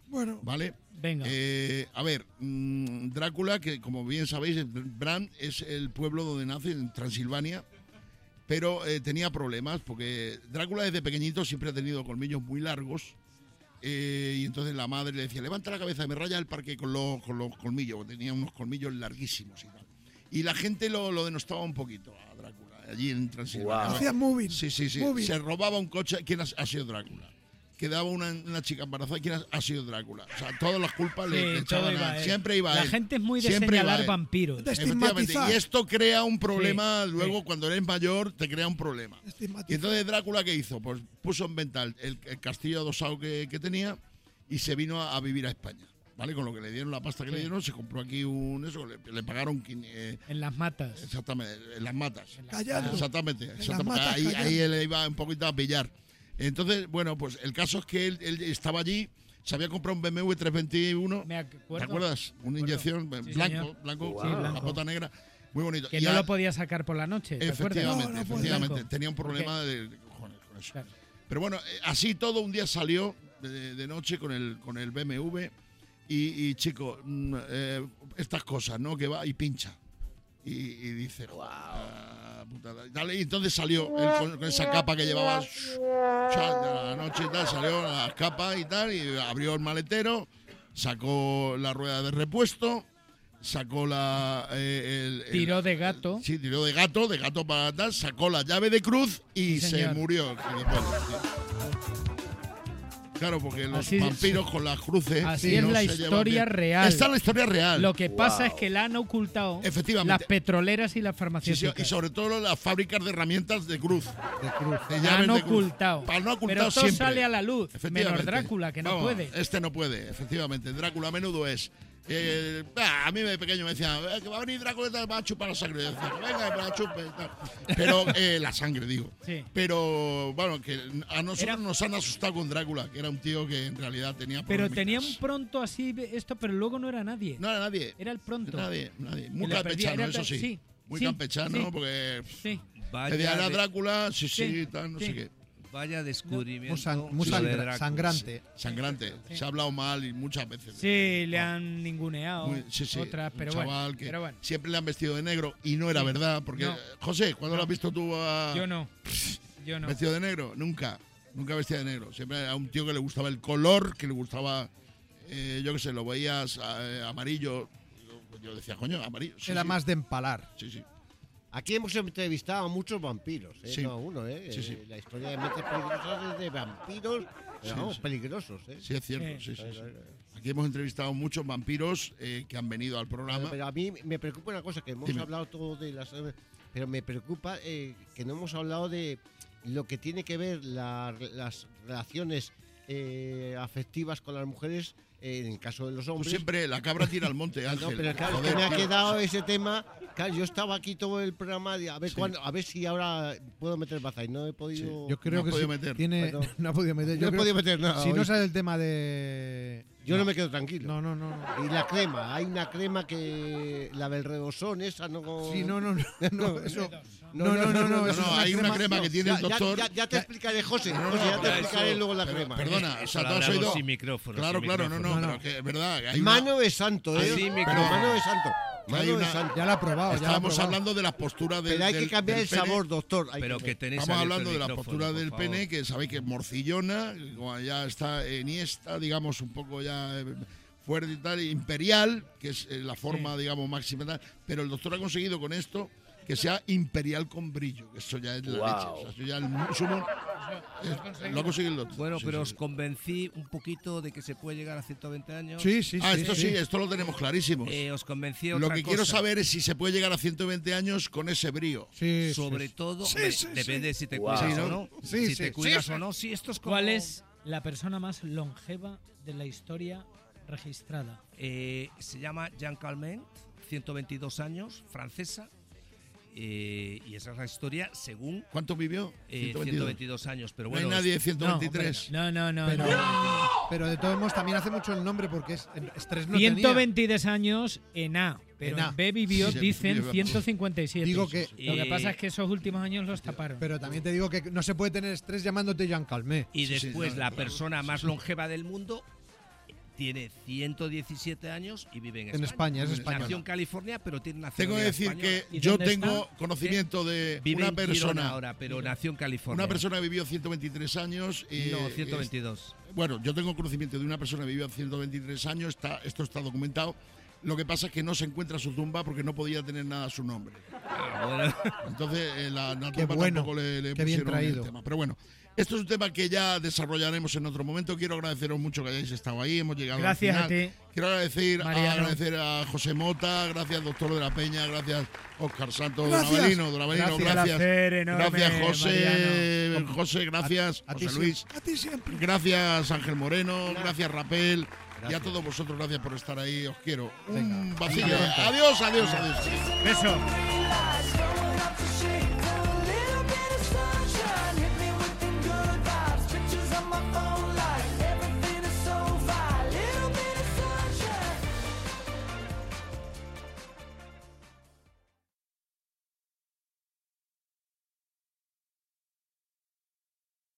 Bueno. ¿Vale? Venga. Eh, a ver, mmm, Drácula, que como bien sabéis, Bran es el pueblo donde nace, en Transilvania, pero eh, tenía problemas, porque Drácula desde pequeñito siempre ha tenido colmillos muy largos, eh, y entonces la madre le decía, levanta la cabeza, me raya el parque con los, con los colmillos, porque tenía unos colmillos larguísimos y tal. Y la gente lo, lo denostaba un poquito a Drácula, allí en Transilvania. Wow. Hacía moving. Sí, sí, sí. Moving. Se robaba un coche. ¿Quién ha, ha sido Drácula? Quedaba una, una chica embarazada. ¿Quién ha, ha sido Drácula? O sea, todas las culpas Sí, le, le todo echaban iba a a él. él. Siempre iba a La él. gente es muy de Siempre iba a señalar él. vampiros. De Efectivamente. estigmatizar. Y esto crea un problema. Sí, luego, sí. cuando eres mayor, te crea un problema. Y Estigmatizar. entonces Drácula, ¿qué hizo? Pues puso en venta el, el- el castillo adosado que, que tenía y se vino a, a vivir a España. ¿Vale? Con lo que le dieron, la pasta que Sí. le dieron, se compró aquí un. Eso, le, le pagaron. quin- eh, En las matas. Exactamente, en las matas. Callando. Exactamente, En las exactamente. matas Ahí, callando. ahí él iba un poquito a pillar. Entonces, bueno, pues el caso es que él, él estaba allí, se había comprado un B M W trescientos veintiuno. Me ¿Te acuerdo. acuerdas? Una acuerdo. inyección Sí, blanco, señor. blanco, Sí, con blanco. capota negra. Muy bonito. Que Y no a- lo podía sacar por la noche. ¿te acuerdas? Efectivamente, No, no puede. efectivamente. Blanco. Tenía un problema Ok. de, de cojones con eso. Claro. Pero bueno, eh, así todo un día salió de, de noche con el, con el B M W y, y chico, mm, eh, estas cosas, ¿no? Que va y pincha. Y, y dice, "Joder, ah, putada". Y tal, y entonces salió él con, con esa capa que llevaba cha, de la noche y tal, salió las capas y tal, y abrió el maletero, sacó la rueda de repuesto, sacó la... eh, el- el- Tiró de gato. Sí, tiró de gato, de gato para atrás, sacó la llave de cruz y Sí, se señor. murió. gilipollas, tío. Claro, porque los Así- vampiros con las cruces. Así sí, es no la se llevan historia bien. real. Esta es la historia real. Lo que pasa es que la han ocultado Efectivamente. las petroleras y las Sí, sí, farmacéuticas. y sobre todo las fábricas de herramientas de cruz. De cruz. De La llaves han de cruz. ocultado. Pa- no ocultado Pero todo siempre. sale a la luz. Efectivamente. Menos Drácula, que no Vamos, puede. Este no puede, efectivamente. Drácula a menudo es. Eh, ah, a mí de pequeño me decía "Eh, que va a venir Drácula y te va a chupar la sangre". Yo decía, venga, que me la chupe y tal. Pero eh, la sangre, digo. Sí. Pero bueno, que a nosotros Era- nos han asustado con Drácula, que era un tío que en realidad tenía Pero problemitas. tenía un pronto así, esto, pero luego no era nadie. No era nadie. Era el pronto. Nadie, nadie. Muy Que le perdía, campechano, era eso tan- sí. sí, Muy sí, campechano, sí. porque Sí. Vaya, pedía era de- Drácula, sí, sí, Sí, tal, no sí. sé qué. vaya descubrimiento. Muy, san- muy lo de sangra- Drácula. sangrante. Sangrante. Sí. Se ha hablado mal y muchas veces. Sí, le han ninguneado. Muy- sí, sí, Otras, pero un bueno. chaval que pero bueno. siempre le han vestido de negro y no era Sí. verdad. Porque, No. José, ¿cuándo lo has visto tú a Yo no. Yo no. vestido de negro? Nunca. Nunca vestía de negro. Siempre era un tío que le gustaba el color, que le gustaba, eh, yo qué sé, lo veías eh, amarillo. Yo, yo decía, coño, amarillo. Sí, Era sí. más de empalar. Sí, sí. Aquí hemos entrevistado a muchos vampiros, ¿eh? Sí. No a uno, ¿eh? Sí, sí. Eh, La historia de Mentes Peligrosas es de vampiros, pero Sí, vamos, sí. peligrosos, ¿eh? Sí, es cierto. Sí. Sí, sí, sí. Aquí hemos entrevistado muchos vampiros eh, que han venido al programa. Pero a mí me preocupa una cosa, que hemos Dime. hablado todo de las... Pero me preocupa eh, que no hemos hablado de lo que tiene que ver la- las relaciones eh, afectivas con las mujeres eh, en el caso de los Tú hombres. siempre la cabra tira al monte, Ángel. No, pero claro, es Joder, que me ha tío. quedado ese tema. Claro, yo estaba aquí todo el programa de a ver Sí. cuándo, a ver si ahora puedo meter baza y no he podido. Yo creo No que ha podido sí, meter. tiene Bueno. no ha podido meter. No Yo he creo- podido meter nada Si no hoy. sale el tema de Yo no me quedo tranquilo. No, no, no, no. Y la crema, hay una crema que la del rebosón, esa no. Sí, no, no, no, no, eso. No, No, no, no, no, No, eso no, es una hay una crema- crema que tiene el Ya, ya- doctor. ya, ya te explicaré, José. No, no, José, ya no, te eso- explicaré luego la Pero, crema. perdona, o Eso sea, lo tú has hablamos oído. sin micrófono, Claro, sin claro, no, micrófono. no, No, no. pero que es verdad. que hay una- Mano de santo, ¿eh? Así, Pero micrófono. mano de santo. Hay Mano de una- santo. Ya la ha probado, ya la ha Estábamos probado. hablando de las posturas del. Pero hay que del- cambiar del el pene. sabor, doctor. hay Pero que- que tenéis Estamos abierto hablando el de la micrófono, postura por del favor. pene, que sabéis que es morcillona, que como ya está eniesta, digamos, un poco ya eh, fuerte y tal, imperial, que es eh, la forma, digamos, máxima, tal, pero el doctor ha conseguido con esto que sea imperial con brillo, que eso ya es la Wow. leche, o sea, eso ya el sumo, eh, lo ha conseguido el doctor. Bueno, Sí, pero sí, os sí. convencí un poquito de que se puede llegar a ciento veinte años. Sí, sí, Ah, sí, esto sí, esto lo tenemos clarísimo. Eh, os convencí Lo otra que quiero cosa. saber es si se puede llegar a ciento veinte años con ese brío. Sí, Sobre sí. todo, Sí, hombre, sí, sí. depende si te Wow. cuidas Sí, o ¿no? no. Sí, si sí, te cuidas sí. o no, sí, esto es como... ¿Cuál es la persona más longeva de la historia registrada? Eh, se llama Jean Calment, ciento veintidós años, francesa. eh, y esa es la historia según ¿Cuánto vivió? eh, ciento veintidós. ciento veintidós años. Pero No hay bueno, nadie de es- ciento veintitrés. No, no, no. Pero, no. pero de todos modos también hace mucho el nombre porque es estrés no ciento tenía. veintidós años en A, pero En A. en B vivió, Sí, sí, dicen, sí, ciento cincuenta y siete. Digo que- Lo que Eh, pasa es que esos últimos años los taparon. Pero también te digo que no se puede tener estrés llamándote Jean Calmé. y Sí, sí, después no, la claro, persona más longeva del mundo tiene ciento diecisiete años y vive en España. En España, es español. Nació en California, pero tiene Tengo que nacionalidad decir española. que yo tengo conocimiento de Vive una en Girona persona ahora, pero nació en California. Una persona que vivió ciento veintitrés años. Y No, ciento veintidós. Es, bueno, yo tengo conocimiento de una persona que vivió ciento veintitrés años, está, esto está documentado. Lo que pasa es que no se encuentra su tumba porque no podía tener nada a su nombre. Ah, bueno. Entonces, eh, la, la Qué tumba bueno, tampoco le, le qué bien pusieron el traído. tema. Pero bueno, esto es un tema que ya desarrollaremos en otro momento. Quiero agradeceros mucho que hayáis estado ahí. Hemos llegado Gracias al a final. ti. Quiero agradecer a, Mariano. agradecer a José Mota, gracias doctor de la Peña, gracias Óscar Santos, Gracias. Donavelino, Donavelino, Gracias. gracias. Placer enorme, Gracias José, Mariano. José, gracias, A- a ti José siempre. Luis. A ti siempre. Gracias Ángel Moreno, gracias Rapel y a Gracias. todos vosotros, gracias por estar ahí, os quiero. Venga. Un vacío. Venga. Adiós, adiós, adiós. Beso.